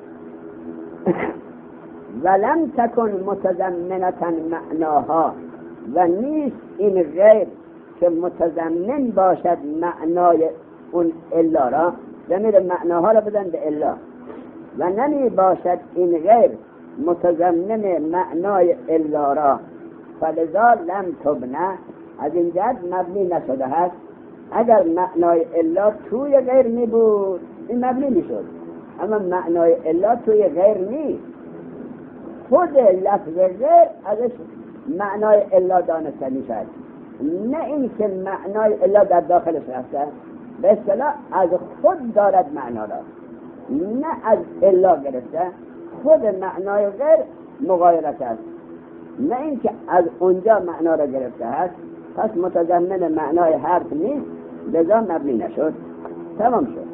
Speaker 1: ولم تکن متضمنة معناها، و نیست این غیر که متضمن باشد معنای اون الا را، ضمیر معناها را بدن به الا، و نمی باشد این غیر متضمن معنای الا را، فلذا لم تبنه، از این جهت مبنی نشده هست. اگر معنای الا توی غیر می بود این مبنی می شد، اما معنای الا توی غیر نیست. خود لفظ غیر ازش معنای الا دانسته می شد، نه این که معنای الا در داخلش رفته. به اصطلاح از خود دارد معنا را، نه از الا گرفته. خود معنای غیر مغایرت است، نه این که از اونجا معنا را گرفته است. پس متضمن معنای حرف نیست، لذا مبنی نشد. تمام شد.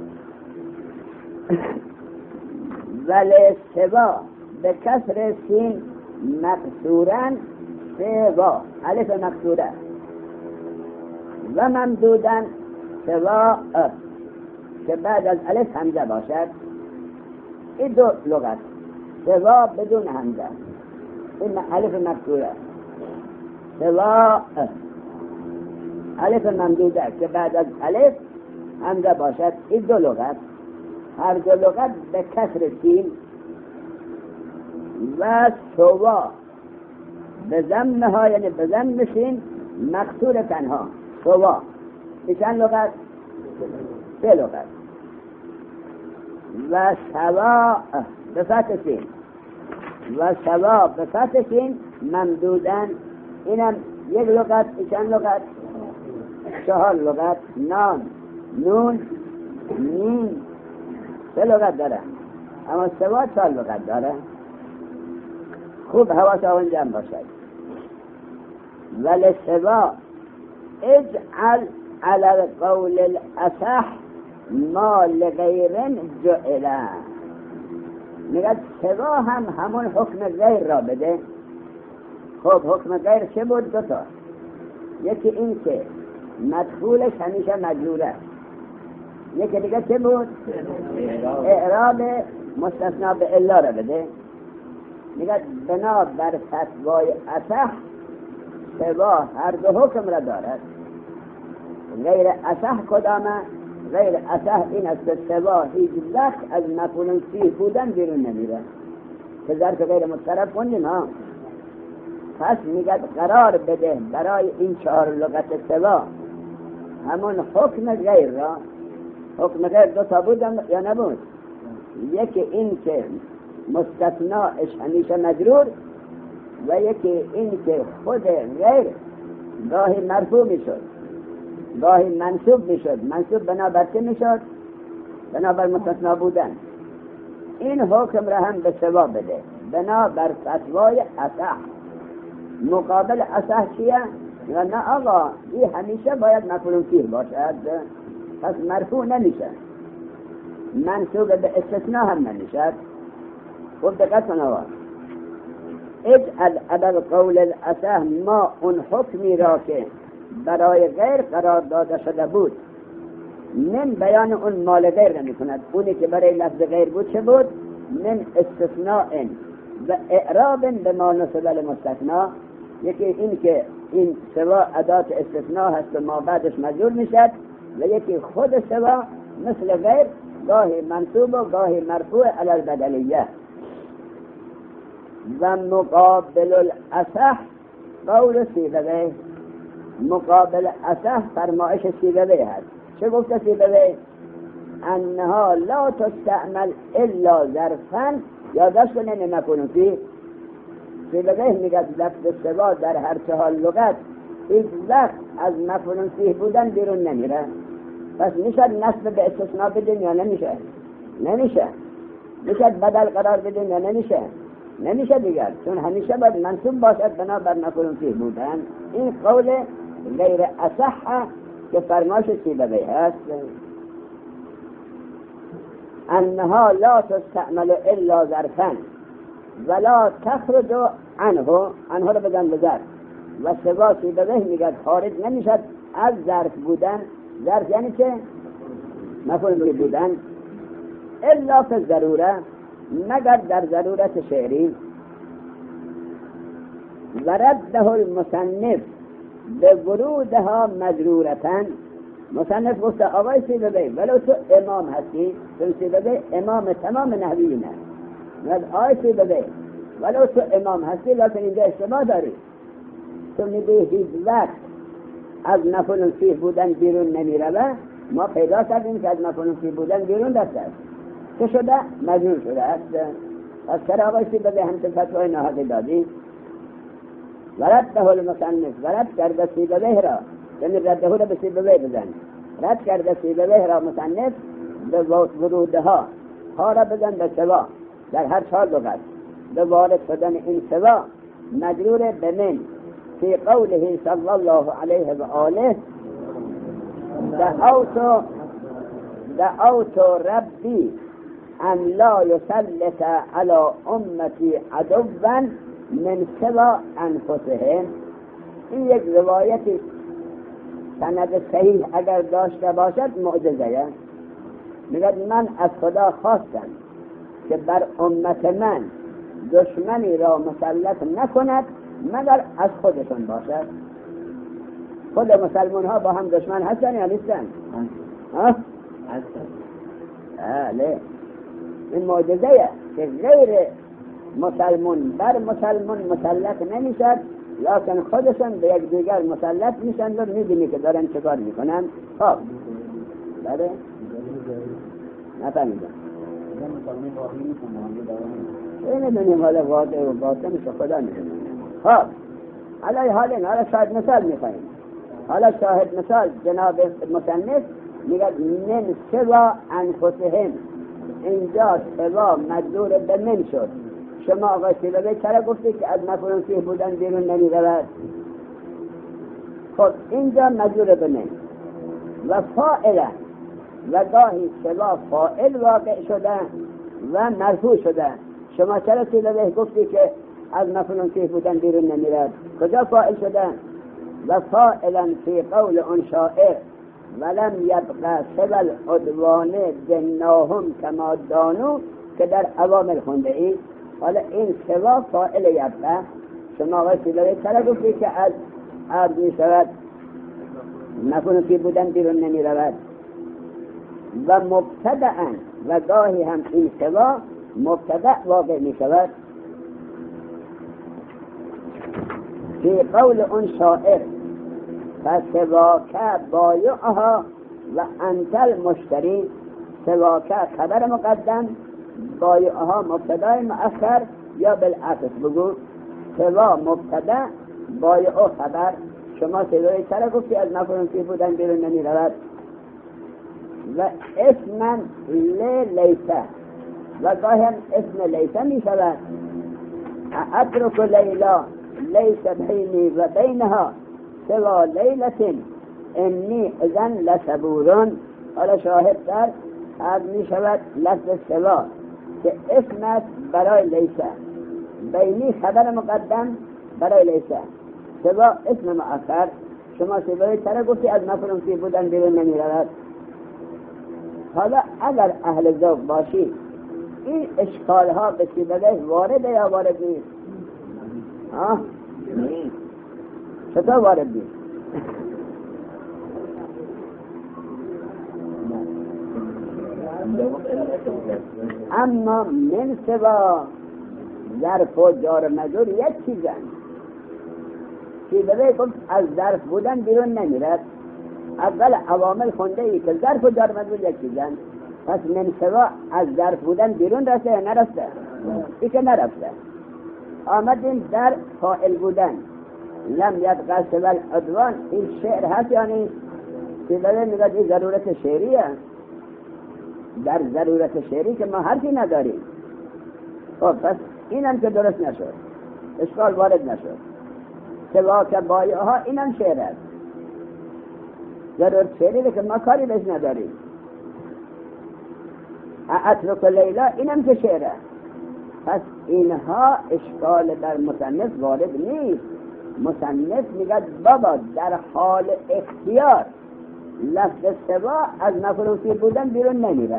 Speaker 1: ولی سوا به کسر سین مقصورن، سوا الف مقصوره و ممدودن سوا که بعد از الف همزه باشد. این دو لغت، سوا بدون همزه، این الف مقصوره، سوا الف ممدوده که بعد از الف همزه باشد. این دو لغت، هر دو لغت به کسر سین و سوا به ضمها، یعنی به ضم سین مقصور تنها. سوا این چند لغت؟ 3 لغت. و سوا به فتح سین و سوا به فتح سین ممدودن، اینم 1 لغت. این چند لغت؟ 4 لغت. نان، نون، میم 3 لغت داره، اما سوا 4 لغت داره. خوب حواس آن جمع باشد. ولی سوا اجعل على القول الاصح ما لغیر جعله. میگه سوا هم همون حکم غیر را بده. خب حکم غیر چه بود؟ 2 تا. یکی این که مدخولش همیشه مجروره، یکی دیگه چه بود؟ اعراب مستثنا به الا را بده. میگه بنا بر فتوای اصح سوا هر 2 حکم را دارد. غیر اصح کدامه؟ غیر اصح این است که سوا هیچ وقت از مفعول فیه بودن بیرون نمیره، که ظرف غیر متصرف کنیم ها. پس میگه قرار بده برای این 4 لغت سوا همون حکم غیر را. حکم غیر 2 تا بود یا نبود؟ یکی این که مستثناش همیشه مجرور و یکی این که خود غیر گاهی مرفوع میشد گاهی منصوب میشد. منصوب بنابر چه میشد؟ بنابر مستثنا بودن. این حکم را هم به سوا بده بنابر فتوای اصح. مقابل اصح چیه؟ و نه آقا این همیشه باید مفعول فیه باشد، پس مرفوع نمیشه، منصوب به استثناء هم نمیشد. خب دقت کن آقا، اجعل علی قول الاصح ما اون حکمی را که برای غیر قرار داده شده بود من بیان اون مال غیر نمی کند. اونی که برای لفظ غیر بود چه بود؟ من استثناء و اعراب به ما نصب المستثنا. یکی این که این سوا ادات استثناء هست و ما بعدش مجرور میشد، و یکی خود سوا مثل غیر گاهی منصوب و گاهی مرفوع علی البدلیه. و مقابل الاصح قول سیبوی. مقابل اصح فرمایش سیبوی هست. چه گفت سیبوی؟ انها لا تستعمل الا ظرفا. یادداشت کنین مفعول فیه. سیبوی میگه لفظ سوا در هر 4 لغت هیچ وقت از مفعول فیه بودن بیرون نمیره. پس میشد نصب به استثناء بدین یا نمیشه؟ نمیشه. میشد بدل قرار بدین یا نمیشه؟ نمیشه دیگر، چون همیشه باید منصوب باشد بنابر مفعول فیه بودن. این قول غیر اصح که فرمایش سیبوی هست. انها لا تستعمل الا ظرفا ولا تخرج عنه. عنه رو بزن به ظرف. و سوا سیبوی میگه خارج نمیشد از ظرف بودن. ظرف یعنی چه؟ مفعول فیه بودن. الا فی ضروره، مگر در ضرورت شعری. و رده المصنف به ورودها مجرورتن. مصنف گفت آقای سیبوی ولو تو امام هستی، چون سیبوی امام تمام نحویینه، آقای سیبوی ولو تو امام هستی لیکن اینجا اشتباه داری. تو میگی هیچ وقت از مفعول فیه بودن بیرون نمیره. ما پیدا کردیم که از مفعول فیه بودن بیرون دسته است. چه شده؟ مجرور شده است. پس چرا آقای سیبوی همچه فتوای نهاده دادی؟ ورده المصنف، ورد کرده سیبوی را، یعنی رده را به سیبوی بزن. رد کرده سیبوی را مصنف به ورودها ها را بزن به سوا در هر 4 لغت. به وارد شدن این سوا مجرور به من فی قوله صلی الله علیه و آله دعوت ربی ان لا یسلط علی امتی عدوا من سوا انفسهم. این یک روایتی سند صحیح اگر داشته باشد معجزه. میگه من از خدا خواستم که بر امت من دشمنی را مسلط نکند مگر از خودشون باشد. خود مسلمان ها با هم دشمن هستن یا نیستن؟ هستن. بله، این معجزه که غیر مسلمان بر مسلمان مسلط نمیشد لکن خودشون به یک دیگر مسلط میشن و میبینی که دارن چه کار میکنن. خب بله نفهمیدم این میدونیم حالا واقع و باطنش خدا میدونیم. خب علی حال این حالا شاید مثال میخواییم. حالا شاهد مثال جناب مصنف میگه من سوا انفسهم، اینجا سوا مجبور به من شد. شما آقای سیلوی چرا گفتی که از مفعول فیه بودن بیرون نمی رود؟ خب اینجا مجبور به من و فاعله و گاهی سوا فاعل واقع شده و مرفوع شده. شما چرا سیلوی گفتی که از مفعول فیه بودن بیرون نمی رود؟ کجا فاعل شده؟ و فاعلا فی قول اون شاعر ولم یبقى سوى العدوان جناهم کما دانو که در عوامل خونده ای. حالا این سوا فاعل یبقى. شما آقای سیلوی چرا گفتی که از عرض می شود مفعول فی بودن بیرون نمی رود؟ و مبتدأ و گاهی هم این سوا مبتدأ واقع می شود فی قول اون شاعر فسواک بایعها و انت المشتری. سواک خبر مقدم، بایعها مبتدای مؤخر، یا بالعکس بگو سوا مبتدا بایع خبر. شما سوای چرا گفتی از مفعول فیه بودن بیرون نمی رود؟ و اسم لیسه و گاهی هم اسم لیسه می شود. اترک لیلا لیس بینی و بینها سوا لیلة انی اذن لصبورون. حالا شاهد در از می شود لفظ سوا که اسمت برای لیسه، بینی خبر مقدم برای لیسه، سوا اسم مؤخر. شما سوای چرا گفتی از مفعول فیه بودن بیرون نمی رود؟ حالا اگر اهل ذوق باشی این اشکال ها به سیبله وارده یا وارد نیست؟ چطور وارد نیست؟ اما من سوا ظرف و جار مجرور یک چیزن. سیبله گفت از ظرف بودن بیرون نمیرد. اول عوامل خونده ای که ظرف و جار مجرور یک چیزن. پس من سوا از ظرف بودن بیرون رفته یا نرفته؟ ای که نرفته. آمدیم در فاعل بودن لم یبقى سوى العدوان. این شعر هست یا نیست؟ سیبله میگه این ضرورت شعریه. در ضرورت شعری که ما حرفی نداریم. خب پس اینم که درست نشد، اشکال وارد نشد. سوا که بایعها اینم شعر است، ضرورت شعری که ما کاری بهش نداریم. اترک لیلا اینم که شعر است. پس اینها اشکال در مصنف وارد نیست. مصنف میگه بابا در حال اختیار لفظ سوا از مفعول فیه بودن بیرون نمیره.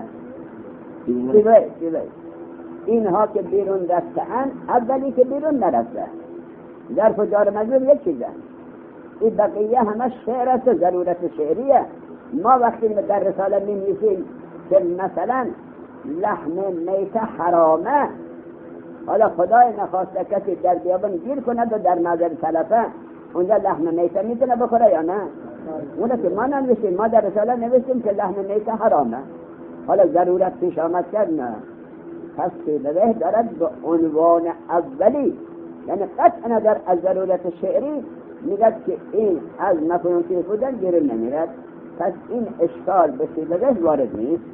Speaker 1: اینها که بیرون رفتن، اولی که بیرون نرفته ظرف و جار مجرور یک چیزه. این بقیه همه شعر است، ضرورت شعریه. ما وقتی در رساله می‌نویسیم که مثلا لحم میت حرامه، حالا خدای نخواسته کسی در بیابان گیر کند و در نظر سلفه اونجا لحم میت میتونه بخوره یا نه؟ اونه که ما ننوشتیم، ما در رساله نوشتیم که لحم میت حرامه. حالا ضرورت پیش آمد کرد نه. پس سیبویه دارد به عنوان اولی، یعنی قطع نظر از ضرورت شعری، میگه که این از مفعول فیه بودن بیرون نمیرد. پس این اشکال به سیبویه وارد نیست.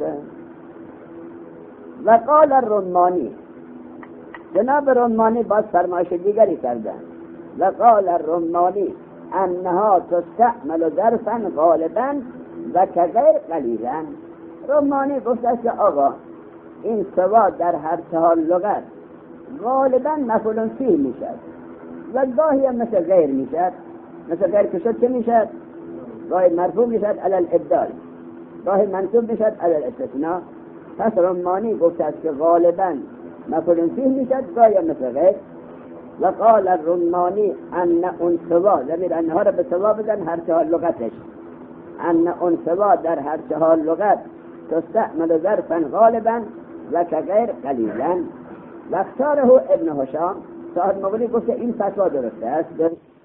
Speaker 1: و قال الرمانی، جناب رمانی باز فرمایش دیگری کردن. و قال الرمانی انها تستعمل ظرفا غالبا و کغیر قلیلا. رمانی گفت که آقا این سوا در هر چهار لغت غالبا مفعول فیه میشد و گاهی هم مثل غیر میشد. مثل غیر که شد چه میشد؟ گاهی مرفوع میشد علی الابدال، گاهی منصوب میشد علی الاستثناء. پس رمانی گفت است که غالبا مفعول فیه میشد، گاهی هم مثل غیر. و قال الرمانی ان اون سوا، ضمیر انها را به سوا بزن هر چهار لغتش، ان اون سوا در هر چهار لغت تستعمل ظرفا غالبا و کغیر قلیلا. و اختاره ابن هشام، صاحب مغنی گفت این فتوا درسته است.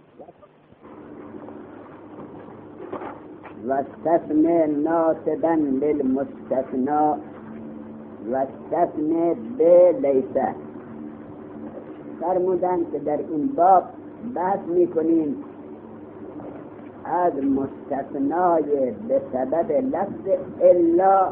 Speaker 1: و استثنى ناسبا للمستثنى و استثنى به لیسه. فرمودن که در این باب بحث میکنیم از مستثنای به سبب لفظ الا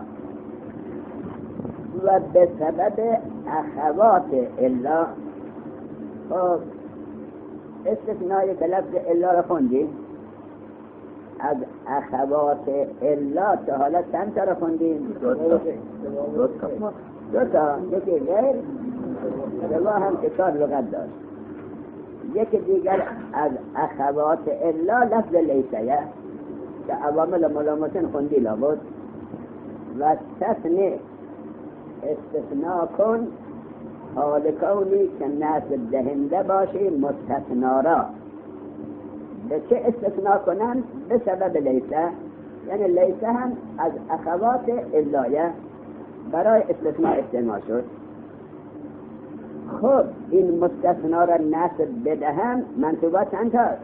Speaker 1: و به سبب اخوات الا. خب استثنای به لفظ الا را خوندیم، از اخوات الا تا حالا چند تا را خوندیم؟ دو تا، یکی غیر روا هم که 4 لغت داشت، یکی دیگر از اخوات الا لفظ لیسه که عوامل ملامتن خوندی لابد. و استثنی استثناء کن حال کونی که نسب دهنده باشی مستثنا را. به چه استثناء کنن؟ به سبب لیسه، یعنی لیسه هم از اخوات الایه برای استثناء استعمال شد. خب این مستثنا را نسب بدهم منصوبات چند هست؟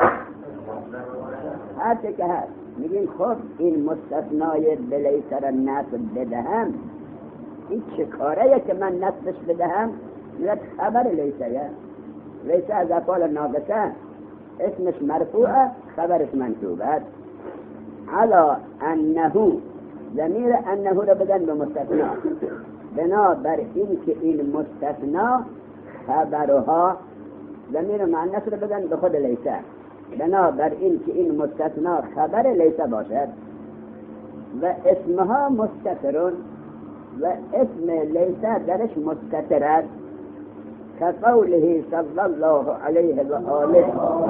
Speaker 1: هر چه که هست. میگیم خب این مستثنای به لیسه را نسب بدهم، این چه کاره که من نسبش بدهم؟ میگه خبر لیسه. لیسه از افعال ناقصه، اسمش مرفوعه، خبرش منصوبه. علا انه، ضمیر انه را بدن به مستثنا، بنا بر این که این مستثنا خبرها، ضمیر مؤنث را بدن به خود لیسه، بنا بر این که این مستثنا خبر لیسه باشد و اسمها مستترون و اسم لیسه درش مستتر است، که قوله صلی الله علیه و آله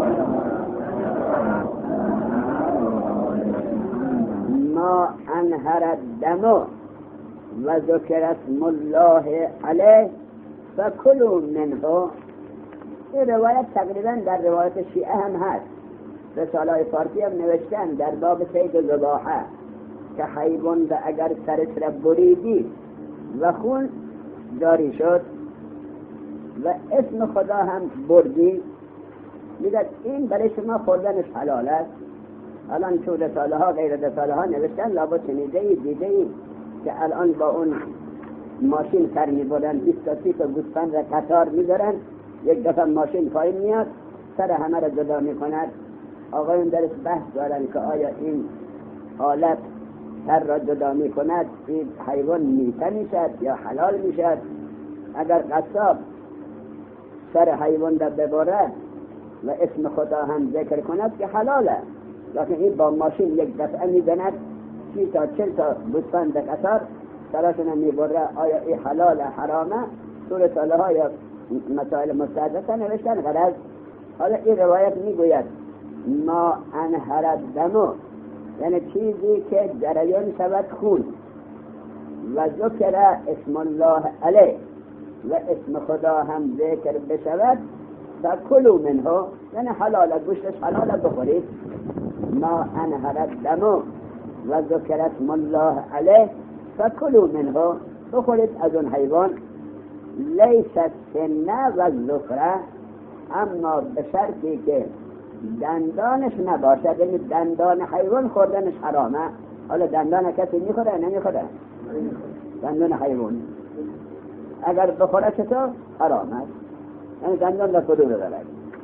Speaker 1: ما انهر الدم و ذکر اسم الله علیه فکلوا منه. این روایت تقریبا در روایت شیعه هم هست، رساله‌های فارسی هم نوشتن در باب صید و ذباحه که حیوان و اگر سرش را بریدی و خون جاری شد و اسم خدا هم بردی، میگه این برای شما خوردنش حلال است. الان چون رساله ها غیر رساله ها نوشتن، لابد شنیده‌ای دیده‌ای که الان با اون ماشین سر میبرن 20 تا 30 تا گوسفند را قطار میذارن، یک دفعه ماشین پایین میاد سر همه را جدا میکند. آقایون درش بحث دارن که آیا این حالت سر را جدا میکند این حیوان میته میشد یا حلال میشد؟ اگر قصاب سر حیوان را ببرد و اسم خدا هم ذکر کند که حلاله، لیکن این با ماشین یک دفعه میزند 30 تا 40 تا گوسفند قطار سرشون میبره، آیا این حلال حرامه؟ تو رساله ها یا مسائل مستحدثه نوشتن غرض. حالا این روایت میگوید ما انهر الدم، یعنی چیزی که جریان شود خون، و ذکر اسم الله علیه و اسم خدا هم ذکر بشود، فکلوا منه، یعنی حلال، گوشتش حلال بخورید. ما انهر الدم و ذکر اسم الله علیه فکلوا منه، بخورید از اون حیوان. لیس السن و الظفر، اما به شرطی که دندانش نباشد، یعنی دندان حیوان خوردنش حرامه. حالا دندان کسی میخوره نمیخوره؟ دندان حیوان اگر بخوره چطور؟ حرام است، یعنی دندان را فرو ببرد.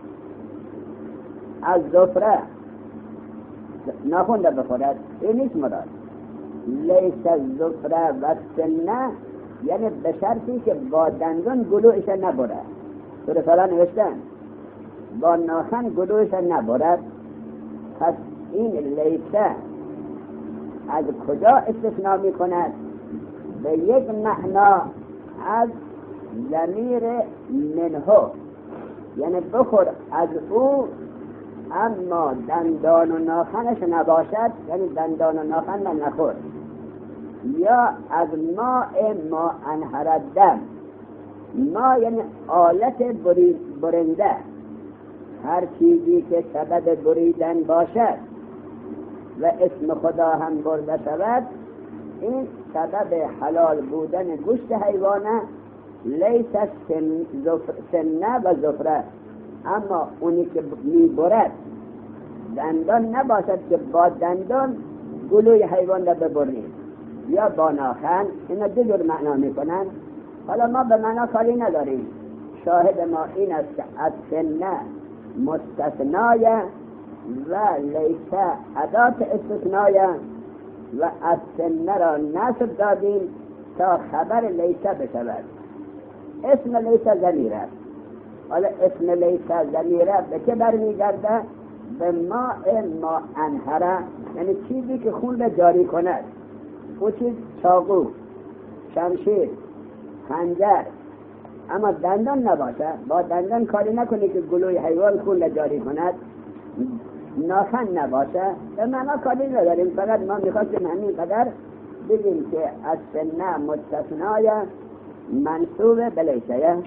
Speaker 1: از ظفره ناخون را بخورد، این نیست مراد. لیس الظفره و السن، یعنی به شرطی که با دندان گلویش نبره. تو رساله نوشتن با ناخن گلویش نبرد. پس این لیسه از کجا استثناء می کند؟ به یک معنا از ضمیر منه، یعنی بخور از او اما دندان و ناخنش نباشد، یعنی دندان و ناخن نخور. یا از ما انهر الدم، ما یعنی آلت برنده، هر چیزی که سبب بریدن باشد و اسم خدا هم برده شود، این سبب حلال بودن گوشت حیوانه. لیس سن و ظفره، اما اونی که میبرد دندان نباشد که با دندان گلوی حیوان را ببرید یا با ناخن. اینا دو جور معنا میکنن. حالا ما به معنا کاری نداریم. شاهد ما این است که از سنه مستثنای و لیسه ادات استثنای و از سنه را نصب دادیم تا خبر لیسه بشود. اسم لیسه ضمیره. حالا اسم لیسه ضمیره به که برمیگرده؟ به ما انهره، یعنی چیزی که خون را جاری کند. اون چیز چاقو، شمشیر، خنجر، اما دندان نباشه. با دندان کاری نکنی که گلوی حیوان خون را جاری کند. ناخن نباشه. به معنا کاری نداریم، فقط ما میخواستیم همین قدر بگیم که از سنه مستثنای منصوب به لیسه.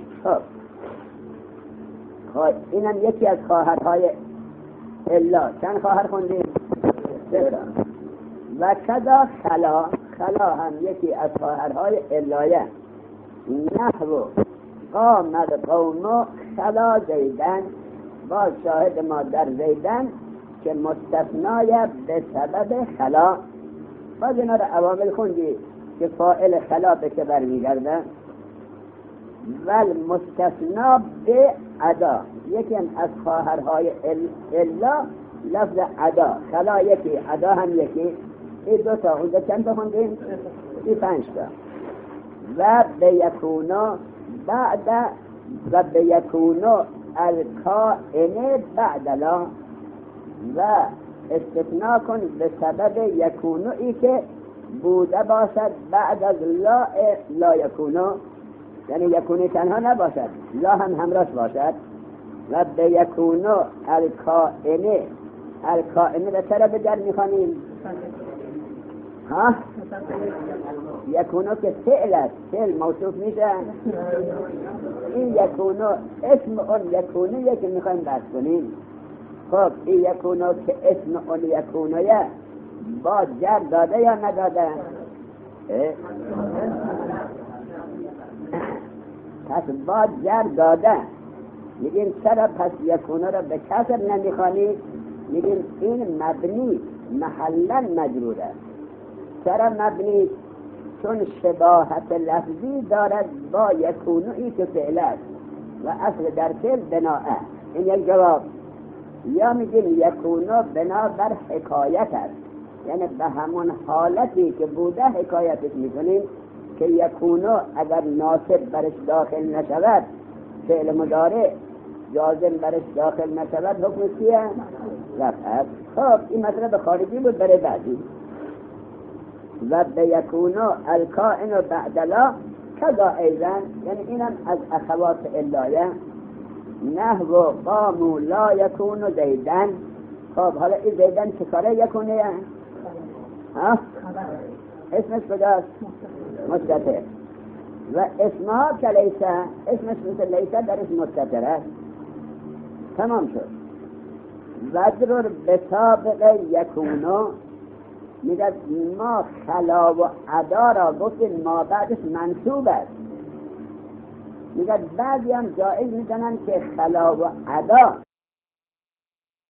Speaker 1: خب اینم یکی از خواهرهای الا. چند خواهر خوندیم؟ و کذا خلا هم یکی از خواهرهای الایه. نحو قام القوم خلا زیدن، باز شاهد ما در زیدن که مستثنای به سبب خلا. باز اینا رو عوامل خوندی که فاعل خلا به که برمیگرده. ول مستثنا به ادا، یکی از خواهرهای الا لفظ ادا. خلا یکی، ادا هم یکی. این دو تا. اونجا چند تا خوندیم؟ این 5 تا. و به یکونو بعد و به یکونو الکائن بعد لا، و استثناء کن به سبب یکونو ای که بوده باشد بعد از لا یکونو، یعنی یکونو تنها نباشد، لا هم همراهش باشد. و به یکونو الکائن را چرا به جر میخوانیم؟ ها؟ یکونو که فعل است، فعل موصوف میشه. این یکونو اسم اون یکونویه که میخوایم بحث کنیم. خب این یکونو که اسم اون یکونویه با جر داده یا نداده؟ پس با جر داده. میگیم چرا پس یکونو را به کسر نمیخوانید؟ میگیم این مبنی محلا مجروره. چرا مبنی؟ چون شباهت لفظی دارد با یکونویی که فعل است و اصل در فعل بناء. این یک جواب. یا میگیم یکونو بنا بر حکایت است، یعنی به همون حالتی که بوده حکایتش میکنیم که یکونو اگر ناصب برش داخل نشود، فعل مضارع جازم برش داخل نشود، حکم چیه؟ رفعت. خب این مطلب خارجی بود برای بعدی. و به یکونو الکائن بعد لا کذا ایضا، یعنی اینم از اخوات الایه. نحو قاموا لا یکونو زیدن. خب حالا این زیدن چه کاره یکونه؟ ها؟ اسمش کجاست؟ مستتر. و اسمها که لیسه، اسمش مثل لیسه درش مستتر است. تمام شد. وجرر به سابق یکونو، میگه ما خلا و ادا را گفتیم ما بعدش منصوب است. میگه بعضی هم جایز میکنن که خلا و ادا